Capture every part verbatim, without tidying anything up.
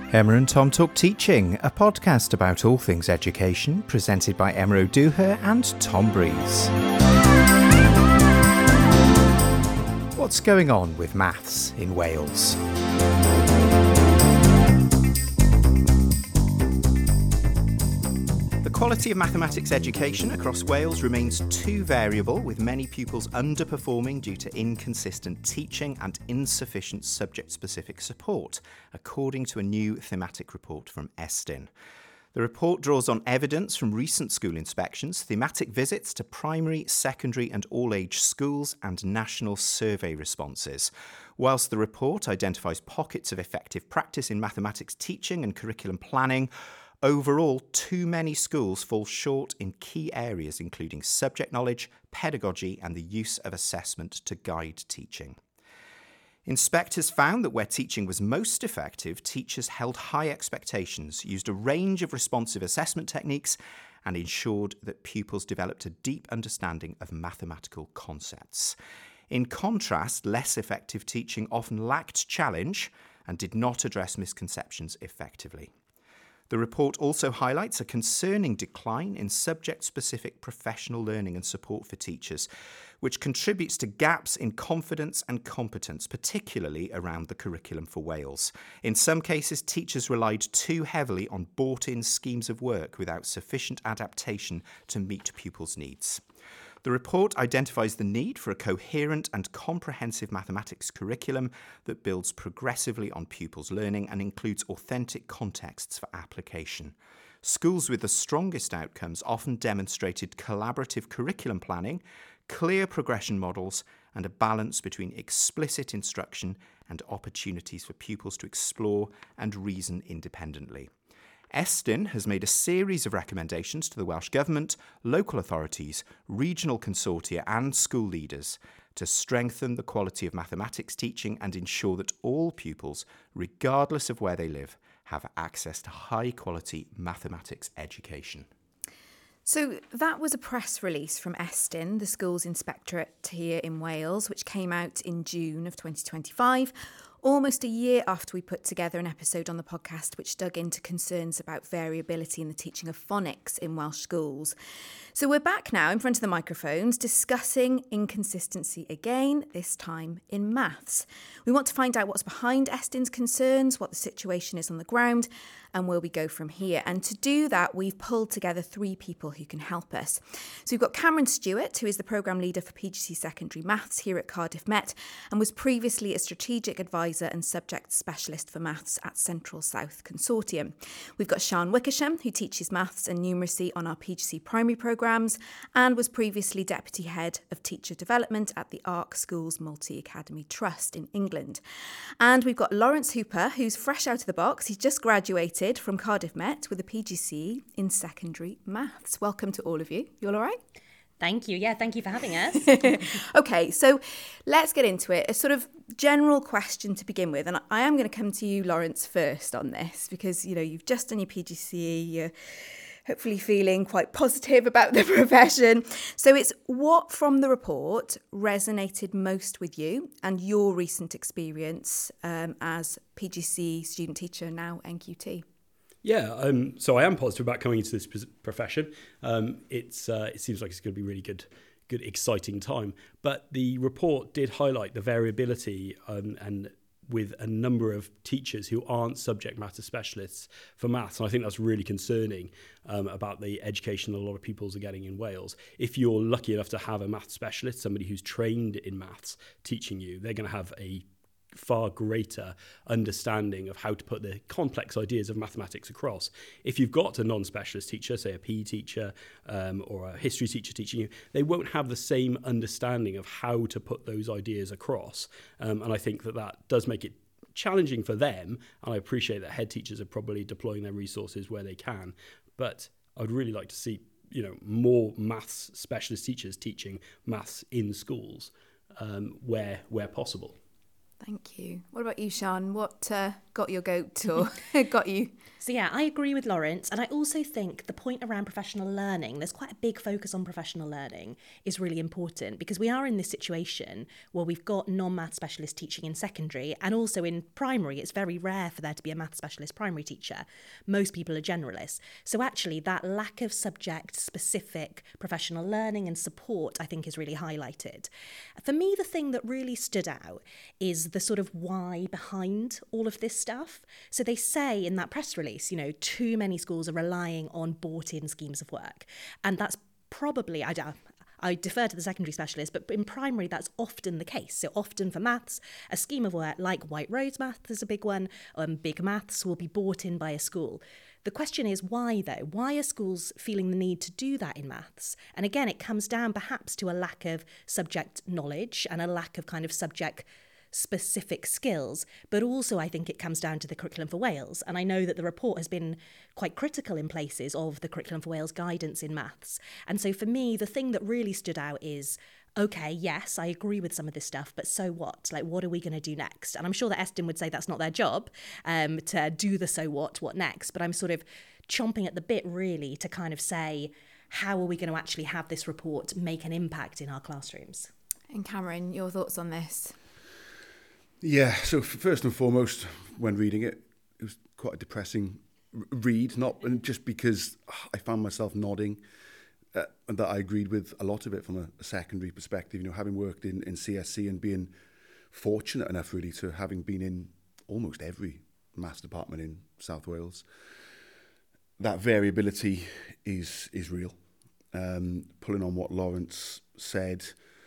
Emma and Tom Talk Teaching, a podcast about all things education, presented by Emma O'Dooher and Tom Breeze. What's going on with maths in Wales? The quality of mathematics education across Wales remains too variable, with many pupils underperforming due to inconsistent teaching and insufficient subject-specific support, according to a new thematic report from Estyn. The report draws on evidence from recent school inspections, thematic visits to primary, secondary and all-age schools and national survey responses. Whilst the report identifies pockets of effective practice in mathematics teaching and curriculum planning, overall, too many schools fall short in key areas including subject knowledge, pedagogy and the use of assessment to guide teaching. Inspectors found that where teaching was most effective, teachers held high expectations, used a range of responsive assessment techniques and ensured that pupils developed a deep understanding of mathematical concepts. In contrast, less effective teaching often lacked challenge and did not address misconceptions effectively. The report also highlights a concerning decline in subject-specific professional learning and support for teachers, which contributes to gaps in confidence and competence, particularly around the curriculum for Wales. In some cases, teachers relied too heavily on bought-in schemes of work without sufficient adaptation to meet pupils' needs. The report identifies the need for a coherent and comprehensive mathematics curriculum that builds progressively on pupils' learning and includes authentic contexts for application. Schools with the strongest outcomes often demonstrated collaborative curriculum planning, clear progression models, and a balance between explicit instruction and opportunities for pupils to explore and reason independently. Estyn has made a series of recommendations to the Welsh Government, local authorities, regional consortia and school leaders to strengthen the quality of mathematics teaching and ensure that all pupils, regardless of where they live, have access to high-quality mathematics education. So that was a press release from Estyn, the schools inspectorate here in Wales, which came out in June of twenty twenty-five, almost a year after we put together an episode on the podcast which dug into concerns about variability in the teaching of phonics in Welsh schools. So we're back now in front of the microphones discussing inconsistency again, this time in maths. We want to find out what's behind Estyn's concerns, what the situation is on the ground, and where we go from here. And to do that, we've pulled together three people who can help us. So we've got Cameron Stewart, who is the programme leader for P G C Secondary Maths here at Cardiff Met and was previously a strategic advisor and subject specialist for maths at Central South Consortium. We've got Sian Wickersham, who teaches maths and numeracy on our P G C primary programmes and was previously deputy head of teacher development at the Arc Schools Multi-Academy Trust in England. And we've got Lawrence Hooper, who's fresh out of the box. He's just graduated from Cardiff Met with a P G C in secondary maths. Welcome to all of you. You all all right? Thank you. Yeah, thank you for having us. Okay, so let's get into it. A sort of general question to begin with, and I am going to come to you, Lawrence, first on this because, you know, you've just done your P G C E, you're hopefully feeling quite positive about the profession. So it's what from the report resonated most with you and your recent experience um, as P G C student teacher, now N Q T? Yeah, um, so I am positive about coming into this profession. Um, it's uh, it seems like it's going to be really good, good, exciting time. But the report did highlight the variability um, and with a number of teachers who aren't subject matter specialists for maths. And I think that's really concerning um, about the education that a lot of pupils are getting in Wales. If you're lucky enough to have a maths specialist, somebody who's trained in maths teaching you, they're going to have a far greater understanding of how to put the complex ideas of mathematics across. If you've got a non-specialist teacher, say a P E teacher um, or a history teacher teaching you, they won't have the same understanding of how to put those ideas across. Um, and I think that that does make it challenging for them. And I appreciate that head teachers are probably deploying their resources where they can. But I'd really like to see, you know, more maths specialist teachers teaching maths in schools um, where where possible. Thank you. What about you, Sian? What uh, got your goat or got you? So yeah, I agree with Lawrence, and I also think the point around professional learning, there's quite a big focus on professional learning, is really important, because we are in this situation where we've got non-math specialist teaching in secondary, and also in primary. It's very rare for there to be a math specialist primary teacher. Most people are generalists. So actually that lack of subject-specific professional learning and support, I think, is really highlighted. For me, the thing that really stood out is the sort of why behind all of this stuff. So they say in that press release, you know, too many schools are relying on bought-in schemes of work. And that's probably, I don't I defer to the secondary specialist, but in primary, that's often the case. So often for maths, a scheme of work like White Rose Math is a big one, um, big maths will be bought in by a school. The question is why, though? Why are schools feeling the need to do that in maths? And again, it comes down perhaps to a lack of subject knowledge and a lack of kind of subject specific skills, but also I think it comes down to the Curriculum for Wales. And I know that the report has been quite critical in places of the Curriculum for Wales guidance in maths. And so for me, the thing that really stood out is, okay, yes, I agree with some of this stuff, but so what? Like, what are we going to do next? And I'm sure that Estyn would say that's not their job, um, to do the so what, what next? But I'm sort of chomping at the bit, really, to kind of say, how are we going to actually have this report make an impact in our classrooms? And Cameron, your thoughts on this? Yeah, so first and foremost, when reading it, it was quite a depressing r- read, not and just because I found myself nodding uh, and that I agreed with a lot of it from a, a secondary perspective, you know, having worked in, in C S C and being fortunate enough really to having been in almost every maths department in South Wales. That variability is is real. Um, pulling on what Lawrence said,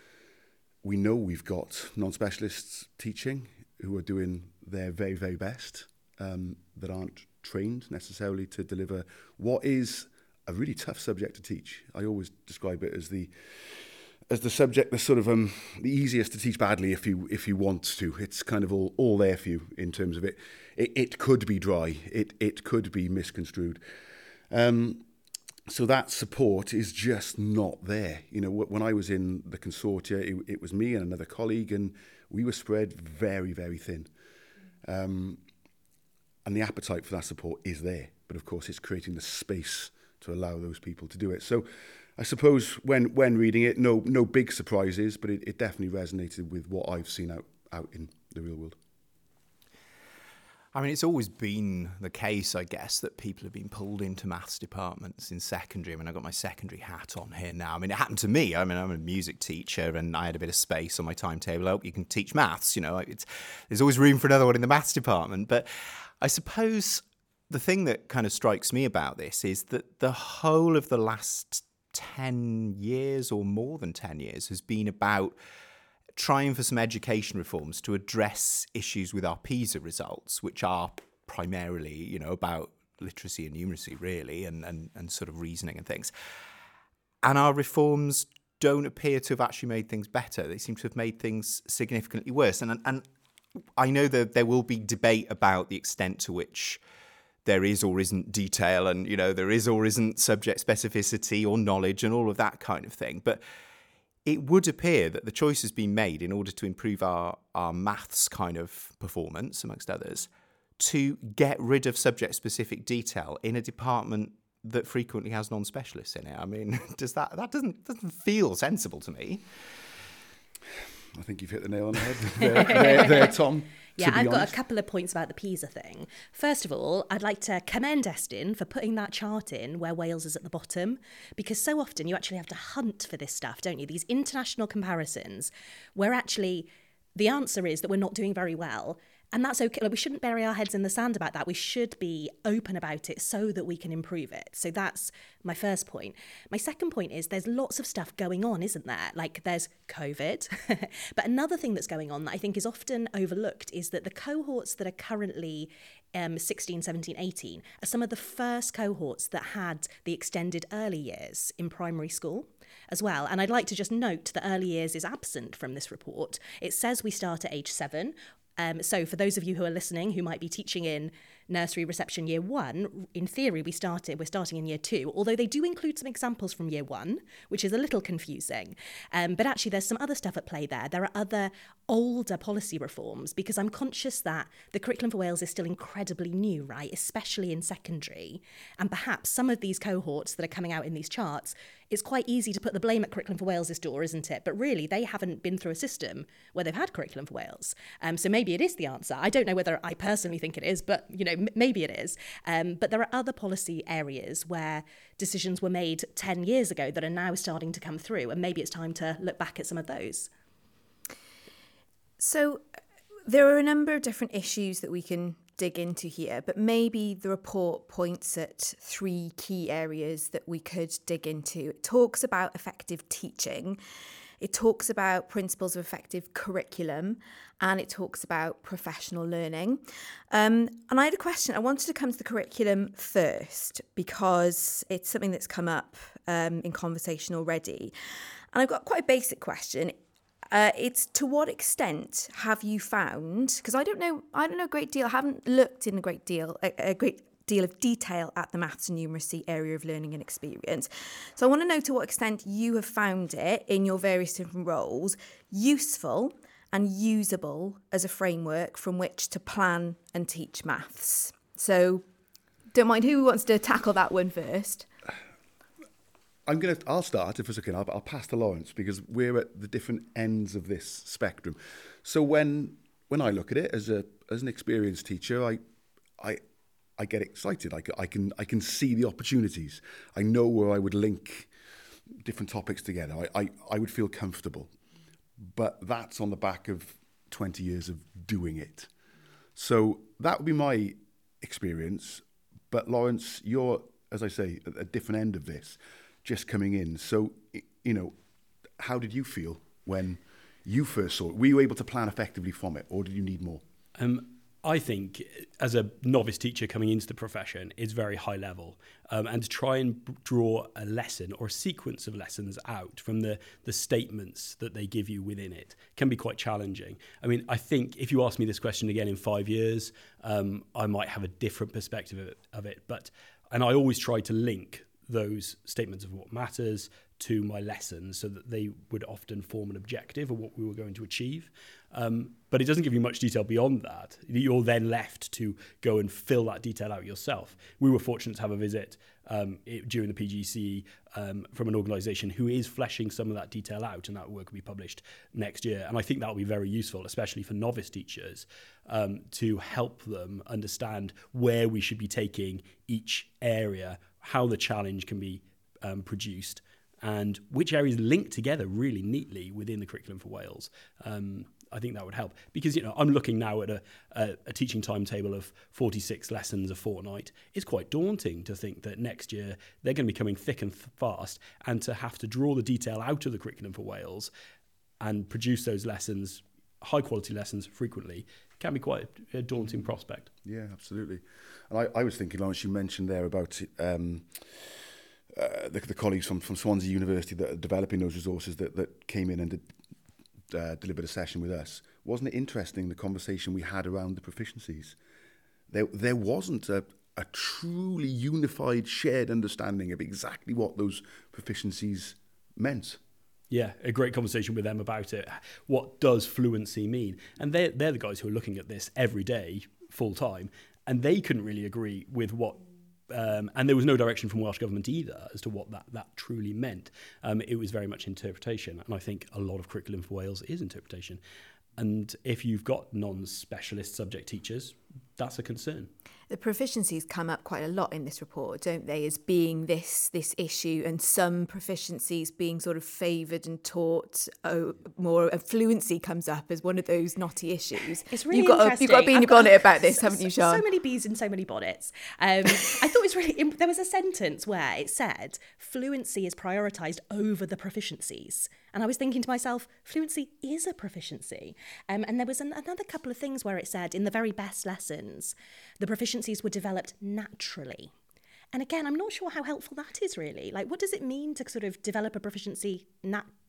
we know we've got non-specialists teaching who are doing their very, very best, um, that aren't trained necessarily to deliver what is a really tough subject to teach. I always describe it as the as the subject that's sort of um, the easiest to teach badly if you if you want to. It's kind of all, all there for you in terms of it. It, it could be dry. It it could be misconstrued. Um, So that support is just not there. You know, when I was in the consortia, it, it was me and another colleague, and we were spread very, very thin. Um, and the appetite for that support is there. But of course, it's creating the space to allow those people to do it. So I suppose when, when reading it, no no big surprises, but it, it definitely resonated with what I've seen out, out in the real world. I mean, it's always been the case, I guess, that people have been pulled into maths departments in secondary. I mean, I've got my secondary hat on here now. I mean, it happened to me. I mean, I'm a music teacher and I had a bit of space on my timetable. Oh, you can teach maths, you know. It's, there's always room for another one in the maths department. But I suppose the thing that kind of strikes me about this is that the whole of the last ten years or more than ten years has been about trying for some education reforms to address issues with our PISA results, which are primarily, you know, about literacy and numeracy, really, and, and, and sort of reasoning and things. And our reforms don't appear to have actually made things better. They seem to have made things significantly worse. And, and I know that there will be debate about the extent to which there is or isn't detail and, you know, there is or isn't subject specificity or knowledge and all of that kind of thing. But it would appear that the choice has been made in order to improve our, our maths kind of performance, amongst others, to get rid of subject-specific detail in a department that frequently has non-specialists in it. I mean, does that that doesn't doesn't feel sensible to me. I think you've hit the nail on the head there, there, there Tom. Yeah, I've got honest. a couple of points about the PISA thing. First of all, I'd like to commend Estyn for putting that chart in where Wales is at the bottom, because so often you actually have to hunt for this stuff, don't you? These international comparisons where actually the answer is that we're not doing very well. And that's okay. Like, we shouldn't bury our heads in the sand about that. We should be open about it so that we can improve it. So that's my first point. My second point is there's lots of stuff going on, isn't there? Like there's COVID. But another thing that's going on that I think is often overlooked is that the cohorts that are currently um, sixteen, seventeen, eighteen are some of the first cohorts that had the extended early years in primary school as well. And I'd like to just note that early years is absent from this report. It says we start at age seven. Um, so for those of you who are listening who might be teaching in nursery reception year one, in theory we started, we're starting in year two, although they do include some examples from year one, which is a little confusing. Um, but actually there's some other stuff at play there. There are other older policy reforms, because I'm conscious that the Curriculum for Wales is still incredibly new, right, especially in secondary. And perhaps some of these cohorts that are coming out in these charts, it's quite easy to put the blame at Curriculum for Wales' door, isn't it? But really, they haven't been through a system where they've had Curriculum for Wales. Um, so maybe it is the answer. I don't know whether I personally think it is, but, you know, m- maybe it is. Um, but there are other policy areas where decisions were made ten years ago that are now starting to come through, and maybe it's time to look back at some of those. So there are a number of different issues that we can dig into here, but maybe the report points at three key areas that we could dig into. It talks about effective teaching, it talks about principles of effective curriculum, and it talks about professional learning. Um, and I had a question. I wanted to come to the curriculum first because it's something that's come up um, in conversation already. And I've got quite a basic question. Uh, it's to what extent have you found, because I don't know, I don't know a great deal, I haven't looked in a great deal, a, a great deal of detail at the maths and numeracy area of learning and experience. So I want to know to what extent you have found it in your various different roles useful and usable as a framework from which to plan and teach maths. So don't mind who wants to tackle that one first. I'm going to, I'll start, if it's okay, I'll, I'll pass to Lawrence, because we're at the different ends of this spectrum. So when when I look at it as a as an experienced teacher, I I I get excited. I, I can I can see the opportunities. I know where I would link different topics together. I, I, I would feel comfortable. But that's on the back of twenty years of doing it. So that would be my experience. But Lawrence, you're, as I say, at a different end of this, just coming in. So, you know, how did you feel when you first saw it? Were you able to plan effectively from it, or did you need more? Um, I think as a novice teacher coming into the profession, it's very high level. Um, and to try and b- draw a lesson or a sequence of lessons out from the, the statements that they give you within it can be quite challenging. I mean, I think if you ask me this question again in five years, um, I might have a different perspective of it, of it. But, and I always try to link those statements of what matters to my lessons so that they would often form an objective of what we were going to achieve. Um, but it doesn't give you much detail beyond that. You're then left to go and fill that detail out yourself. We were fortunate to have a visit um, it, during the P G C E um, from an organisation who is fleshing some of that detail out, and that work will be published next year. And I think that will be very useful, especially for novice teachers, um, to help them understand where we should be taking each area, how the challenge can be um, produced, and which areas link together really neatly within the Curriculum for Wales. Um, I think that would help, because, you know, I'm looking now at a, a, a teaching timetable of forty-six lessons a fortnight. It's quite daunting to think that next year they're going to be coming thick and fast, and to have to draw the detail out of the Curriculum for Wales and produce those lessons, high quality lessons frequently, can be quite a daunting prospect. Yeah, absolutely. And I, I was thinking, Lawrence, you mentioned there about um, uh, the, the colleagues from, from Swansea University that are developing those resources that, that came in and did, uh, delivered a session with us. Wasn't it interesting, the conversation we had around the proficiencies? There, there wasn't a, a truly unified, shared understanding of exactly what those proficiencies meant. Yeah, a great conversation with them about it. What does fluency mean? And they're, they're the guys who are looking at this every day, full time, and they couldn't really agree with what, um, and there was no direction from Welsh Government either as to what that, that truly meant. Um, it was very much interpretation, and I think a lot of Curriculum for Wales is interpretation. And if you've got non-specialist subject teachers, that's a concern. The proficiencies come up quite a lot in this report, don't they, as being this this issue, and some proficiencies being sort of favoured and taught oh, more. And fluency comes up as one of those knotty issues. It's really you've got interesting. A, you've got to be in I've your got bonnet about this, so, haven't you, Sean? So many bees in so many bonnets. Um, I thought it was really. There was a sentence where it said fluency is prioritised over the proficiencies. And I was thinking to myself, fluency is a proficiency. Um, and there was an, another couple of things where it said in the very best lessons, the proficiencies were developed naturally. And again, I'm not sure how helpful that is really. Like, what does it mean to sort of develop a proficiency nat-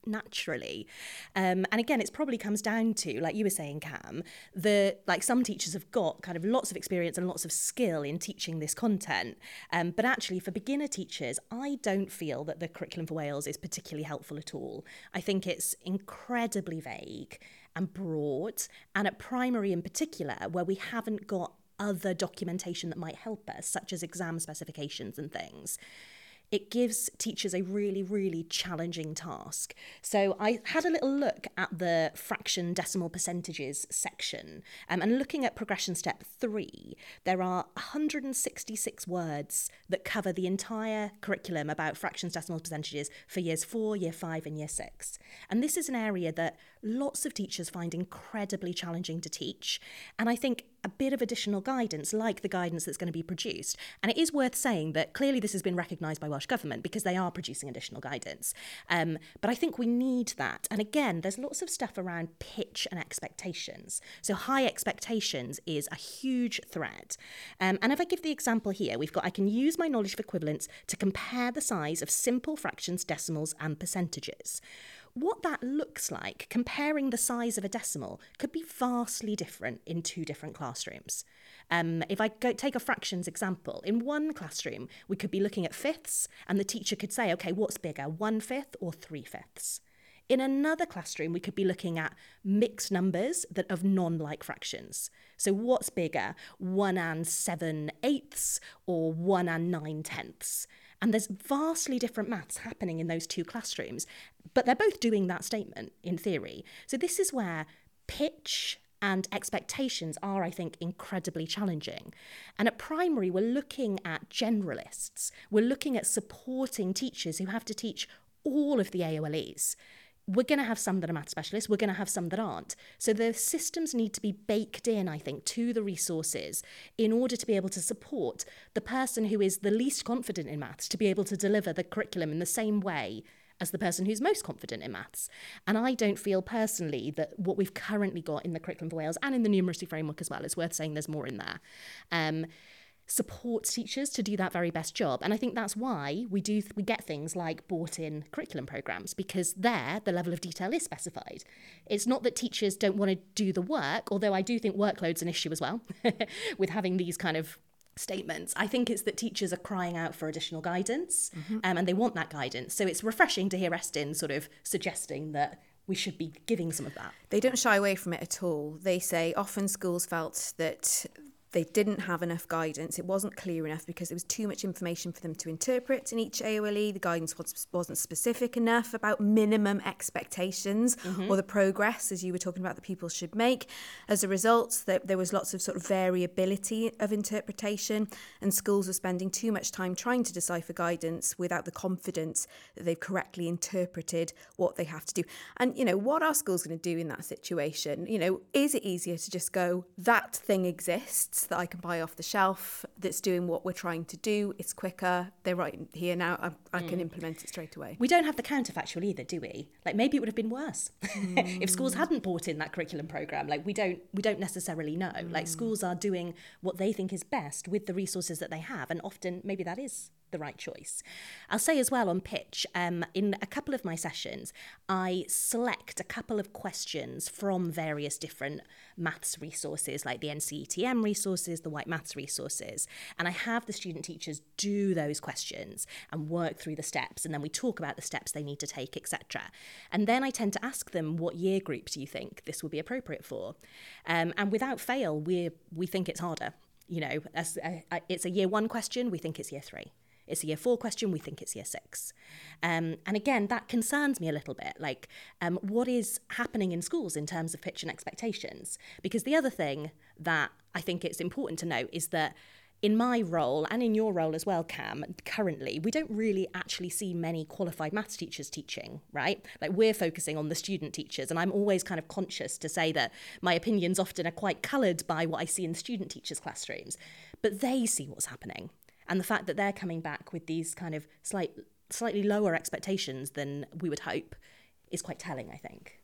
naturally. Um, and again, it probably comes down to, like you were saying, Cam, the like some teachers have got kind of lots of experience and lots of skill in teaching this content. Um, but actually, for beginner teachers, I don't feel that the Curriculum for Wales is particularly helpful at all. I think it's incredibly vague and broad, and at primary in particular, where we haven't got other documentation that might help us, such as exam specifications and things. It gives teachers a really, really challenging task. So I had a little look at the fraction decimal percentages section, um, and looking at progression step three, there are one hundred sixty-six words that cover the entire curriculum about fractions, decimal percentages for years four, year five and year six. And this is an area that lots of teachers find incredibly challenging to teach. And I think a bit of additional guidance, like the guidance that's going to be produced. And it is worth saying that clearly this has been recognised by Welsh Government because they are producing additional guidance. Um, but I think we need that. And again, there's lots of stuff around pitch and expectations. So high expectations is a huge threat. Um, and if I give the example here, we've got, I can use my knowledge of equivalence to compare the size of simple fractions, decimals and percentages. What that looks like, comparing the size of a decimal, could be vastly different in two different classrooms. Um, if I go take a fractions example, in one classroom, we could be looking at fifths, and the teacher could say, okay, what's bigger, one fifth or three fifths? In another classroom, we could be looking at mixed numbers that of non-like fractions. So what's bigger, one and seven eighths or one and nine tenths? And there's vastly different maths happening in those two classrooms, but they're both doing that statement in theory. So this is where pitch and expectations are, I think, incredibly challenging. And at primary, we're looking at generalists. We're looking at supporting teachers who have to teach all of the A O L Es. We're going to have some that are math specialists, we're going to have some that aren't. So the systems need to be baked in, I think, to the resources in order to be able to support the person who is the least confident in maths to be able to deliver the curriculum in the same way as the person who's most confident in maths. And I don't feel personally that what we've currently got in the Curriculum for Wales and in the numeracy framework as well, it's worth saying there's more in there, um, supports teachers to do that very best job. And I think that's why we do we get things like bought-in curriculum programmes, because there the level of detail is specified. It's not that teachers don't want to do the work, although I do think workload's an issue as well with having these kind of statements. I think it's that teachers are crying out for additional guidance, mm-hmm. um, and they want that guidance. So it's refreshing to hear Estyn sort of suggesting that we should be giving some of that. They don't shy away from it at all. They say often schools felt that they didn't have enough guidance. It wasn't clear enough because there was too much information for them to interpret in each A O L E. The guidance was, wasn't specific enough about minimum expectations mm-hmm. or the progress, as you were talking about, that pupils should make. As a result, that there was lots of sort of variability of interpretation, and schools were spending too much time trying to decipher guidance without the confidence that they've correctly interpreted what they have to do. And, you know, what are schools going to do in that situation? You know, is it easier to just go, that thing exists that I can buy off the shelf that's doing what we're trying to do? It's quicker, they're right here now, I, I mm. can implement it straight away. We don't have the counterfactual either, do we? Like, maybe it would have been worse mm. if schools hadn't bought in that curriculum programme. Like, we don't we don't necessarily know. Mm. Like, schools are doing what they think is best with the resources that they have, and often maybe that is the right choice. I'll say as well on pitch, um, in a couple of my sessions, I select a couple of questions from various different maths resources, like the N C E T M resources, the White Maths resources, and I have the student teachers do those questions and work through the steps, and then we talk about the steps they need to take, et cetera. And then I tend to ask them, what year group do you think this will be appropriate for? Um, and without fail, we we think it's harder. You know, as a, a, it's a year one question, we think it's year three. It's a year four question, we think it's year six. Um, and again, that concerns me a little bit, like um, what is happening in schools in terms of pitch and expectations? Because the other thing that I think it's important to note is that in my role, and in your role as well, Cam, currently, we don't really actually see many qualified maths teachers teaching, right? Like, we're focusing on the student teachers, and I'm always kind of conscious to say that my opinions often are quite coloured by what I see in student teachers' classrooms, but they see what's happening. And the fact that they're coming back with these kind of slight, slightly lower expectations than we would hope is quite telling, I think.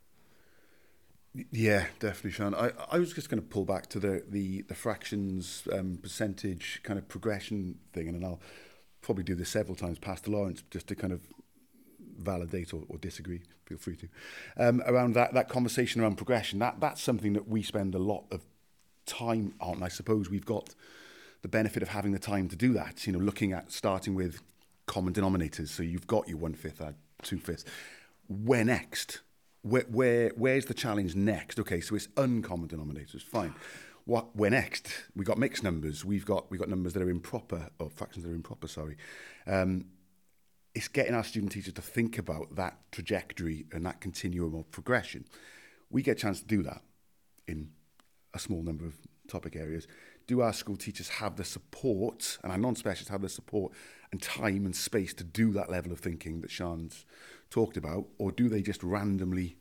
Yeah, definitely, Sian. I, I was just going to pull back to the, the, the fractions um, percentage kind of progression thing, and then I'll probably do this several times past Lawrence just to kind of validate or, or disagree, feel free to, um, around that, that conversation around progression. That That's something that we spend a lot of time on. I suppose we've got the benefit of having the time to do that, you know, looking at starting with common denominators. So you've got your one-fifth, uh, two-fifths. Where next? Where, where Where's the challenge next? Okay, so it's uncommon denominators, fine. What, where next? We've got mixed numbers. We've got, we've got numbers that are improper, or fractions that are improper, sorry. Um, it's getting our student teachers to think about that trajectory and that continuum of progression. We get a chance to do that in a small number of topic areas. Do our school teachers have the support, and our non-specialists have the support and time and space to do that level of thinking that Sian's talked about, or do they just randomly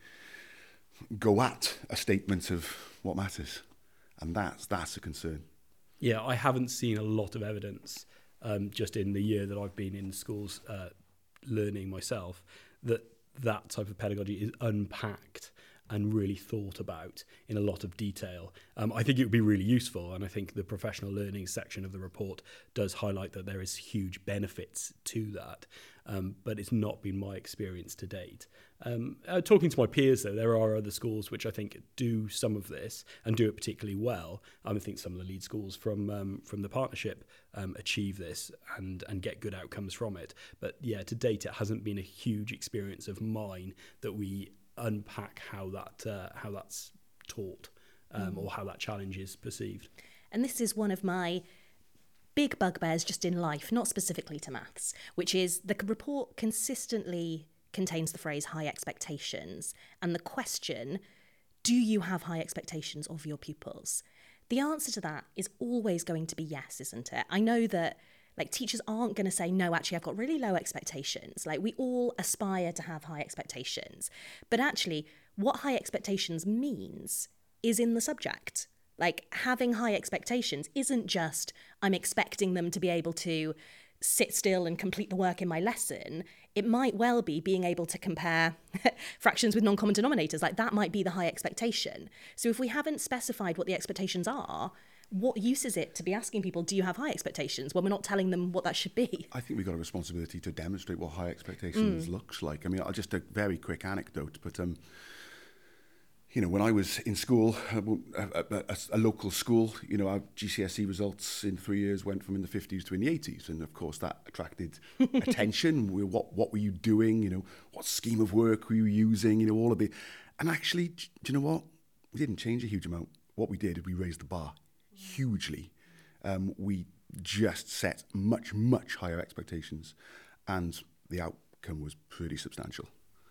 go at a statement of what matters? And that's that's a concern. Yeah, I haven't seen a lot of evidence um, just in the year that I've been in schools uh, learning myself that that type of pedagogy is unpacked and really thought about in a lot of detail. Um, I think it would be really useful, and I think the professional learning section of the report does highlight that there is huge benefits to that, um, but it's not been my experience to date. Um, uh, talking to my peers, though, there are other schools which I think do some of this and do it particularly well. I think some of the lead schools from um, from the partnership um, achieve this and, and get good outcomes from it. But yeah, to date, it hasn't been a huge experience of mine that we unpack how that uh, how that's taught um, mm. or how that challenge is perceived. And this is one of my big bugbears just in life, not specifically to maths, which is the report consistently contains the phrase high expectations and the question, do you have high expectations of your pupils? The answer to that is always going to be yes, isn't it? I know that like teachers aren't going to say, no, actually, I've got really low expectations. Like we all aspire to have high expectations. But actually, what high expectations means is in the subject. Like having high expectations isn't just I'm expecting them to be able to sit still and complete the work in my lesson. It might well be being able to compare fractions with non-common denominators. Like that might be the high expectation. So if we haven't specified what the expectations are, what use is it to be asking people, do you have high expectations, when we're not telling them what that should be? I think we've got a responsibility to demonstrate what high expectations mm. looks like. I mean, I'll just a very quick anecdote, but um, you know, when I was in school, a, a, a, a local school, you know, our G C S E results in three years went from in the fifties to in the eighties. And of course that attracted attention. We, what, what were you doing? You know, what scheme of work were you using? You know, all of the, and actually, do you know what? We didn't change a huge amount. What we did is we raised the bar hugely. Um, we just set much, much higher expectations, and the outcome was pretty substantial.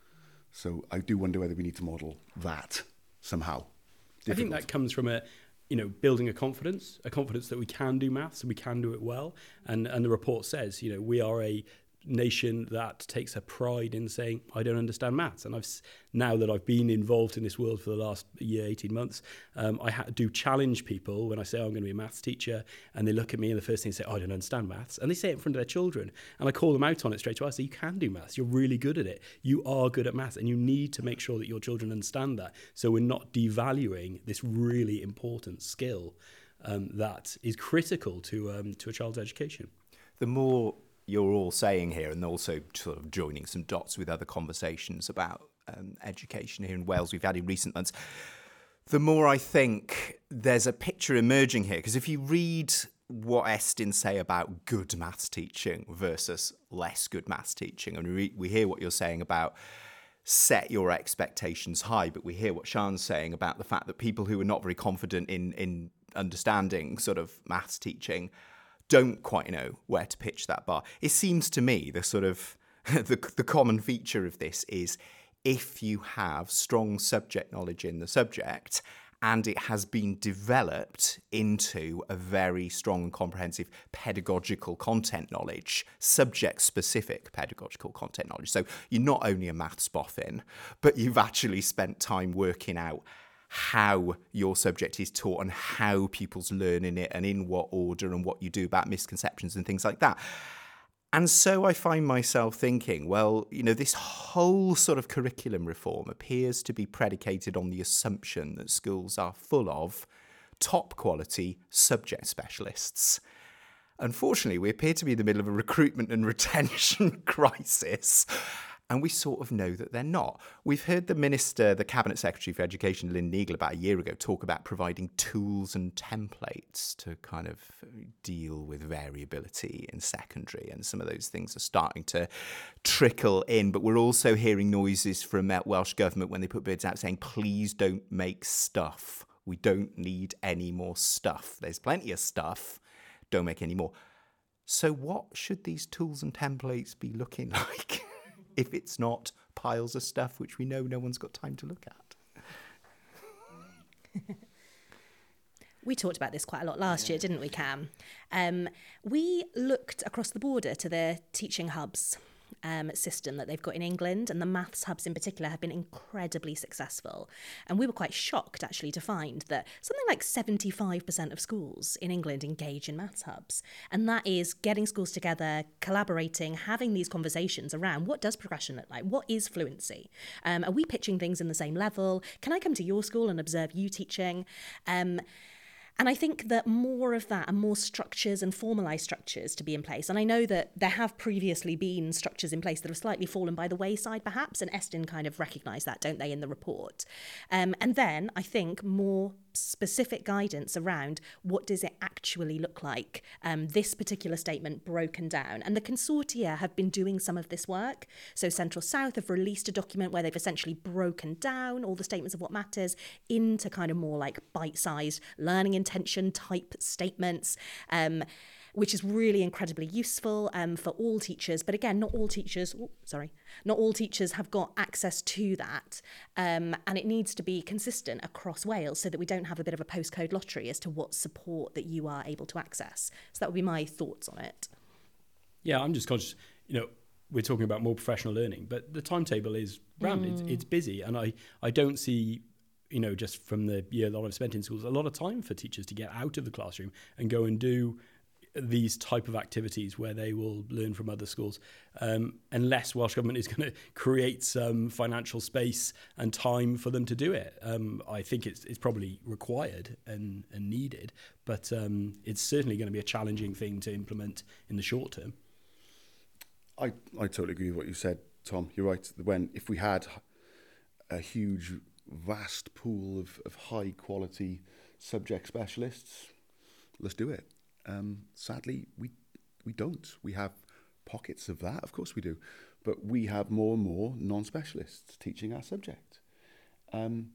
So I do wonder whether we need to model that somehow. Difficult. I think that comes from a, you know, building a confidence, a confidence that we can do maths and we can do it well. And and the report says, you know, we are a nation that takes a pride in saying, I don't understand maths. And I've now that I've been involved in this world for the last year, eighteen months, um, I ha- do challenge people when I say, oh, I'm going to be a maths teacher, and they look at me and the first thing they say, oh, I don't understand maths. And they say it in front of their children. And I call them out on it straight away. I say, you can do maths. You're really good at it. You are good at maths, and you need to make sure that your children understand that. So we're not devaluing this really important skill um, that is critical to um, to a child's education. The more you're all saying here, and also sort of joining some dots with other conversations about um, education here in Wales we've had in recent months, the more I think there's a picture emerging here. Because if you read what Estyn say about good maths teaching versus less good maths teaching, and we, we hear what you're saying about set your expectations high, but we hear what Sian's saying about the fact that people who are not very confident in, in understanding sort of maths teaching don't quite know where to pitch that bar. It seems to me the sort of the, the common feature of this is if you have strong subject knowledge in the subject and it has been developed into a very strong and comprehensive pedagogical content knowledge, subject-specific pedagogical content knowledge. So you're not only a maths boffin, but you've actually spent time working out how your subject is taught and how pupils learn in it and in what order and what you do about misconceptions and things like that. And so I find myself thinking, well, you know, this whole sort of curriculum reform appears to be predicated on the assumption that schools are full of top quality subject specialists. Unfortunately, we appear to be in the middle of a recruitment and retention crisis. And we sort of know that they're not. We've heard the Minister, the Cabinet Secretary for Education, Lynn Neagle, about a year ago, talk about providing tools and templates to kind of deal with variability in secondary. And some of those things are starting to trickle in. But we're also hearing noises from Welsh Government when they put bids out saying, please don't make stuff. We don't need any more stuff. There's plenty of stuff. Don't make any more. So what should these tools and templates be looking like? If it's not piles of stuff which we know no one's got time to look at. We talked about this quite a lot last year, didn't we, Cam? Um, we looked across the border to the teaching hubs um, system that they've got in England, and the maths hubs in particular have been incredibly successful. And we were quite shocked, actually, to find that something like seventy-five percent of schools in England engage in maths hubs. And that is getting schools together, collaborating, having these conversations around what does progression look like? What is fluency? Um, are we pitching things in the same level? Can I come to your school and observe you teaching? Um, And I think that more of that and more structures and formalised structures to be in place. And I know that there have previously been structures in place that have slightly fallen by the wayside, perhaps, and Estin kind of recognise that, don't they, in the report? Um, and then I think more specific guidance around what does it actually look like, um, this particular statement broken down. And the consortia have been doing some of this work. So Central South have released a document where they've essentially broken down all the statements of what matters into kind of more like bite-sized learning intention type statements, um, which is really incredibly useful um, for all teachers. But again, not all teachers, oh, sorry, not all teachers have got access to that. Um, and it needs to be consistent across Wales so that we don't have a bit of a postcode lottery as to what support that you are able to access. So that would be my thoughts on it. Yeah, I'm just conscious, you know, we're talking about more professional learning, but the timetable is rammed. Mm. It's, it's busy. And I, I don't see, you know, just from the year that I've spent in schools, a lot of time for teachers to get out of the classroom and go and do these type of activities where they will learn from other schools, um, unless Welsh Government is going to create some financial space and time for them to do it. Um, I think it's it's probably required and, and needed, but um, it's certainly going to be a challenging thing to implement in the short term. I, I totally agree with what you said, Tom. You're right. When if we had a huge, vast pool of, of high quality subject specialists, let's do it. Um, sadly, we we don't. We have pockets of that, of course we do, but we have more and more non-specialists teaching our subject. Um,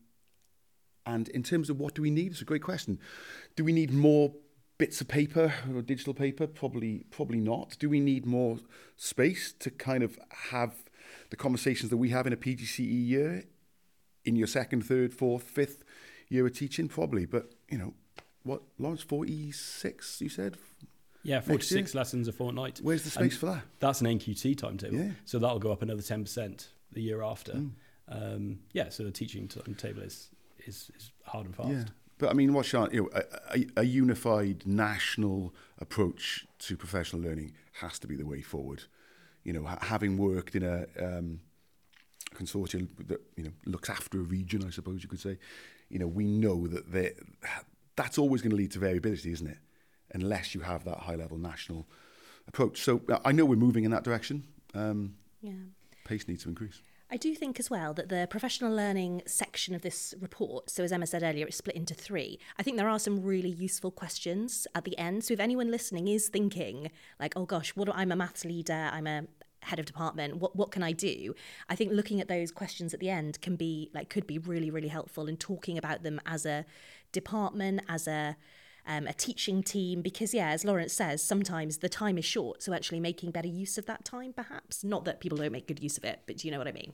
and in terms of what do we need, it's a great question. Do we need more bits of paper or digital paper? Probably, probably not. Do we need more space to kind of have the conversations that we have in a P G C E year in your second, third, fourth, fifth year of teaching? Probably, but you know. What, Lawrence, forty-six, you said? Yeah, forty-six lessons a fortnight. Where's the space and for that? That's an N Q T timetable. Yeah. So that'll go up another ten percent the year after. Mm. Um, yeah, so the teaching timetable is, is, is hard and fast. Yeah. But I mean, what Sean, you know, a, a unified national approach to professional learning has to be the way forward. You know, ha- having worked in a um, consortium that, you know, looks after a region, I suppose you could say, you know, we know that they that's always going to lead to variability, isn't it? Unless you have that high-level national approach. So I know we're moving in that direction. Um, yeah. Pace needs to increase. I do think as well that the professional learning section of this report, so as Emma said earlier, it's split into three. I think there are some really useful questions at the end. So if anyone listening is thinking like, oh gosh, what do, I'm a maths leader, I'm a head of department, what what can I do? I think looking at those questions at the end can be like could be really, really helpful in talking about them as a department, as a um, a teaching team, because yeah, as Lawrence says, sometimes the time is short, so actually making better use of that time, perhaps. Not that people don't make good use of it, but do you know what I mean?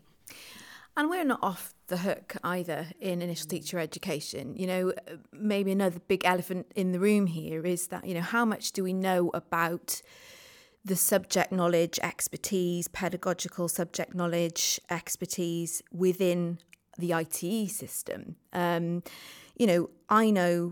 And we're not off the hook either in initial teacher education. You know, maybe another big elephant in the room here is that, you know, how much do we know about the subject knowledge, expertise, pedagogical subject knowledge, expertise within the I T E system? Um, you know, I know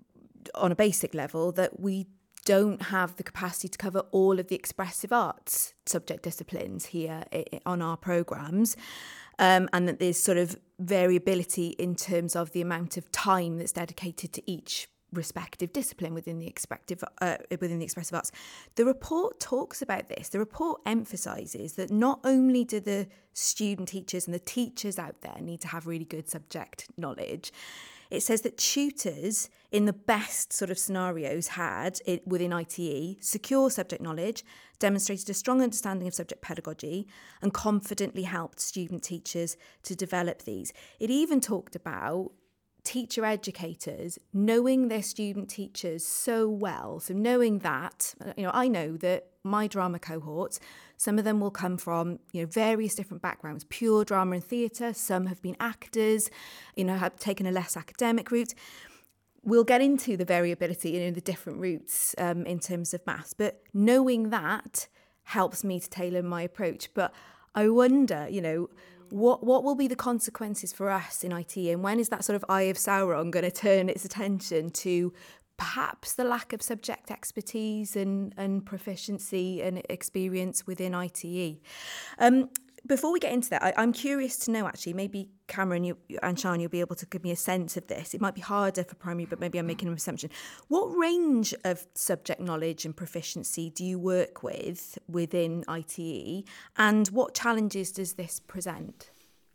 on a basic level that we don't have the capacity to cover all of the expressive arts subject disciplines here on our programmes, um, and that there's sort of variability in terms of the amount of time that's dedicated to each respective discipline within the expective uh, within the expressive arts. The report talks about this. The report emphasises that not only do the student teachers and the teachers out there need to have really good subject knowledge, it says that tutors in the best sort of scenarios had it within I T E secure subject knowledge, demonstrated a strong understanding of subject pedagogy, and confidently helped student teachers to develop these. It even talked about teacher educators knowing their student teachers so well. So knowing that, you know, I know that my drama cohorts, some of them will come from, you know, various different backgrounds, pure drama and theatre. Some have been actors, you know, have taken a less academic route. We'll get into the variability, you know, the different routes um, in terms of maths, but knowing that helps me to tailor my approach. But I wonder, you know, What what will be the consequences for us in I T E, and when is that sort of eye of Sauron going to turn its attention to perhaps the lack of subject expertise and, and proficiency and experience within I T E? Um, before we get into that, I, I'm curious to know, actually, maybe Cameron you, and Sian, you'll be able to give me a sense of this. It might be harder for primary, but maybe I'm making an assumption. What range of subject knowledge and proficiency do you work with within I T E, and what challenges does this present?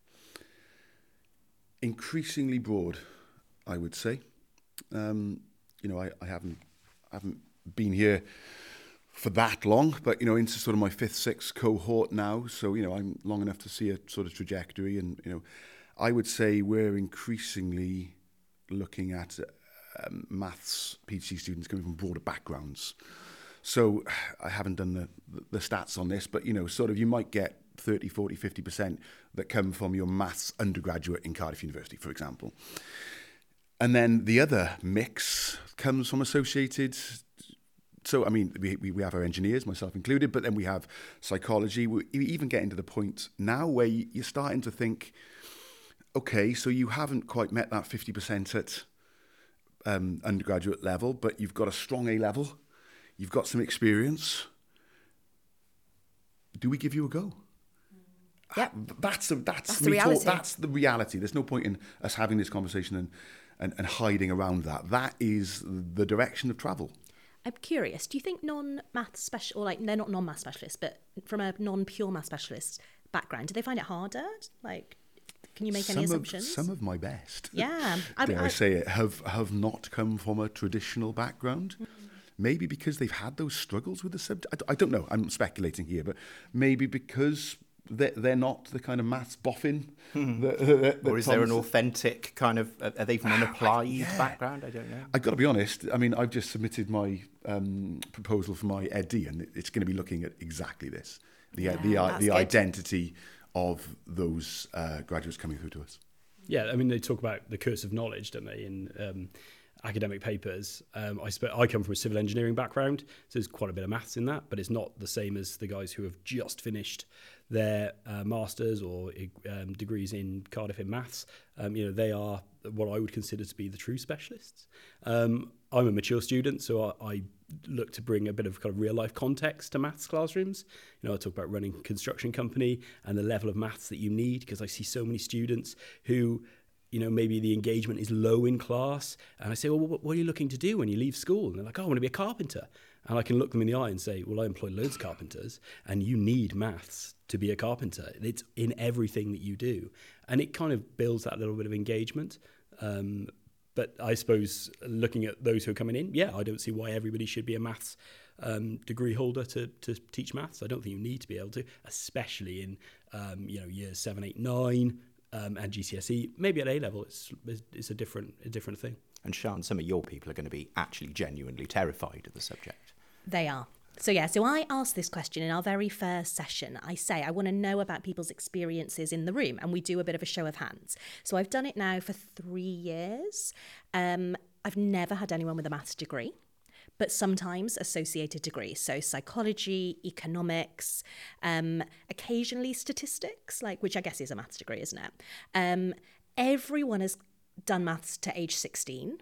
Increasingly broad, I would say. Um, you know, I, I haven't I haven't been here for that long, but, you know, into sort of my fifth, sixth cohort now. So, you know, I'm long enough to see a sort of trajectory. And, you know, I would say we're increasingly looking at um, maths P G C E students coming from broader backgrounds. So I haven't done the, the stats on this, but, you know, sort of you might get thirty, forty, fifty percent that come from your maths undergraduate in Cardiff University, for example. And then the other mix comes from associated. So, I mean, we, we have our engineers, myself included, but then we have psychology. We even getting to the point now where you're starting to think, okay, so you haven't quite met that fifty percent at um, undergraduate level, but you've got a strong A level, you've got some experience. Do we give you a go? Yep. That's, a, that's, that's the reality. Talk, that's the reality. There's no point in us having this conversation and, and, and hiding around that. That is the direction of travel. I'm curious, do you think non-math special, or like they're not non-math specialists, but from a non-pure math specialist background, do they find it harder? Like, can you make some any of, assumptions? Some of my best, yeah, I, dare I, I say it, have have not come from a traditional background. Mm. Maybe because they've had those struggles with the subject. I, I don't know. I'm speculating here, but maybe because they're, they're not the kind of maths boffin. Hmm. that, that, that or is there an authentic kind of, are they from an applied yeah. background? I don't know. I've got to be honest. I mean, I've just submitted my um, proposal for my Ed D, and it's going to be looking at exactly this, the yeah, the, uh, the good. identity of those uh, graduates coming through to us. Yeah, I mean, they talk about the curse of knowledge, don't they, in um, academic papers. Um, I, sp- I come from a civil engineering background, so there's quite a bit of maths in that, but it's not the same as the guys who have just finished their uh, masters or um, degrees in Cardiff in maths. Um, you know, they are what I would consider to be the true specialists. Um, I'm a mature student, so I, I look to bring a bit of kind of real life context to maths classrooms. You know, I talk about running a construction company and the level of maths that you need, because I see so many students who, you know, maybe the engagement is low in class. And I say, well, what are you looking to do when you leave school? And they're like, oh, I want to be a carpenter. And I can look them in the eye and say, well, I employ loads of carpenters, and you need maths to be a carpenter. It's in everything that you do. And it kind of builds that little bit of engagement. Um, but I suppose looking at those who are coming in, yeah, I don't see why everybody should be a maths um, degree holder to, to teach maths. I don't think you need to be able to, especially in, um, you know, years seven, eight, nine, um, and G C S E. Maybe at A level, it's, it's a different, a different thing. And Sian, some of your people are going to be actually genuinely terrified of the subject. They are. So yeah, so I asked this question in our very first session. I say, I want to know about people's experiences in the room, and we do a bit of a show of hands. So I've done it now for three years. Um, I've never had anyone with a maths degree, but sometimes associated degrees. So psychology, economics, um, occasionally statistics, like which I guess is a maths degree, isn't it? Um, everyone has done maths to age sixteen.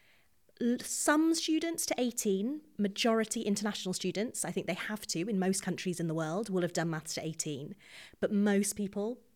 Some students to eighteen, majority international students, I think they have to, in most countries in the world, will have done maths to eighteen. But most people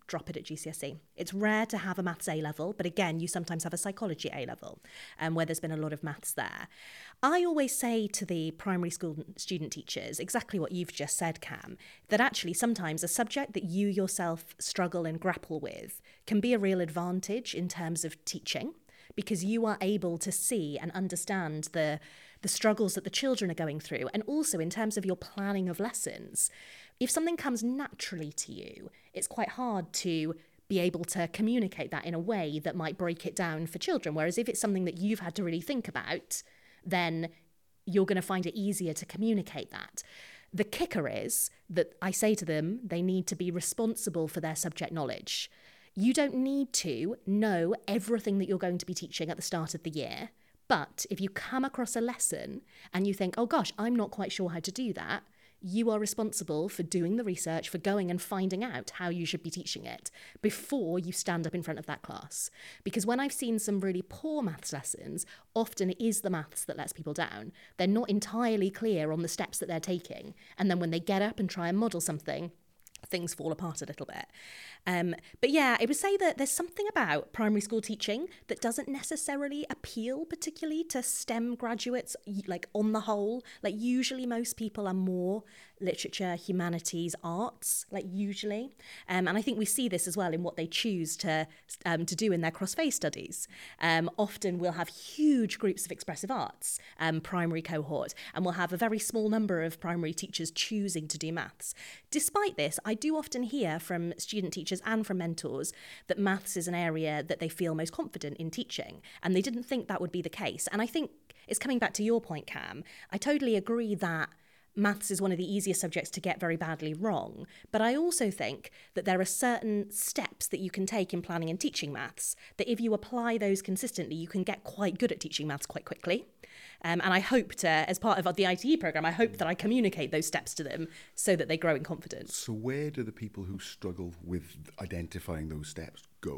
drop it at G C S E. It's rare to have a maths A level, but again, you sometimes have a psychology A level, um, where there's been a lot of maths there. I always say to the primary school student teachers exactly what you've just said, Cam, that actually sometimes a subject that you yourself struggle and grapple with can be a real advantage in terms of teaching, because you are able to see and understand the the struggles that the children are going through, and also in terms of your planning of lessons. If something comes naturally to you, it's quite hard to be able to communicate that in a way that might break it down for children. Whereas if it's something that you've had to really think about, then you're going to find it easier to communicate that. The kicker is that I say to them, they need to be responsible for their subject knowledge. You don't need to know everything that you're going to be teaching at the start of the year. But if you come across a lesson and you think, oh gosh, I'm not quite sure how to do that, you are responsible for doing the research, for going and finding out how you should be teaching it before you stand up in front of that class. Because when I've seen some really poor maths lessons, often it is the maths that lets people down. They're not entirely clear on the steps that they're taking. And then when they get up and try and model something, things fall apart a little bit. Um, but yeah, I would say that there's something about primary school teaching that doesn't necessarily appeal particularly to STEM graduates, like on the whole. Like usually most people are more literature, humanities, arts, like usually. Um, and I think we see this as well in what they choose to um, to do in their cross-phase studies. Um, often we'll have huge groups of expressive arts, um, primary cohort, and we'll have a very small number of primary teachers choosing to do maths. Despite this, I do often hear from student teachers and from mentors that maths is an area that they feel most confident in teaching, and they didn't think that would be the case. And I think it's coming back to your point, Cam. I totally agree that maths is one of the easiest subjects to get very badly wrong, but I also think that there are certain steps that you can take in planning and teaching maths that if you apply those consistently, you can get quite good at teaching maths quite quickly. Um, and I hope to, as part of the I T E programme, I hope that I communicate those steps to them so that they grow in confidence. So where do the people who struggle with identifying those steps go?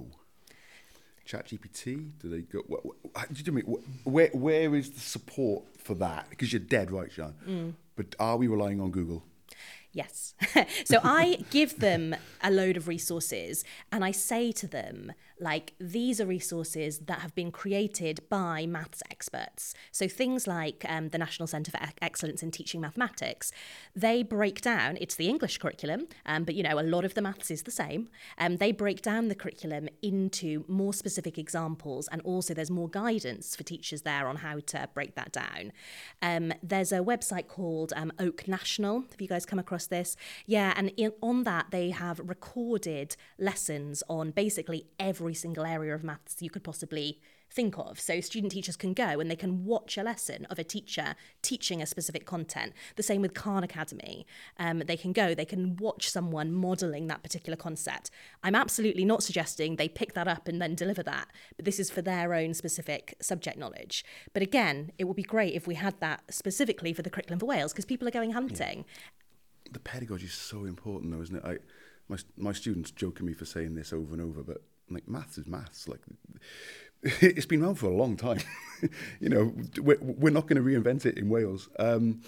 ChatGPT? Do they go? What, what, do you mean? Where where is the support for that? Because you're dead right, Sian. Mm. But are we relying on Google? Yes. So I give them a load of resources and I say to them, like, these are resources that have been created by maths experts. So things like um, the National Centre for Excellence in Teaching Mathematics, they break down, it's the English curriculum, um, but, you know, a lot of the maths is the same. Um, they break down the curriculum into more specific examples, and also there's more guidance for teachers there on how to break that down. Um, there's a website called um, Oak National. Have you guys come across this? Yeah, and in, on that they have recorded lessons on basically every single area of maths you could possibly think of. So student teachers can go and they can watch a lesson of a teacher teaching a specific content. The same with Khan Academy. Um, they can go, they can watch someone modelling that particular concept. I'm absolutely not suggesting they pick that up and then deliver that, but this is for their own specific subject knowledge. But again, it would be great if we had that specifically for the curriculum for Wales, because people are going hunting. Yeah. The pedagogy is so important though, isn't it? I, my, my students joke at me for saying this over and over, but like maths is maths. Like it's been around for a long time. You know, we're, we're not going to reinvent it in Wales. Um,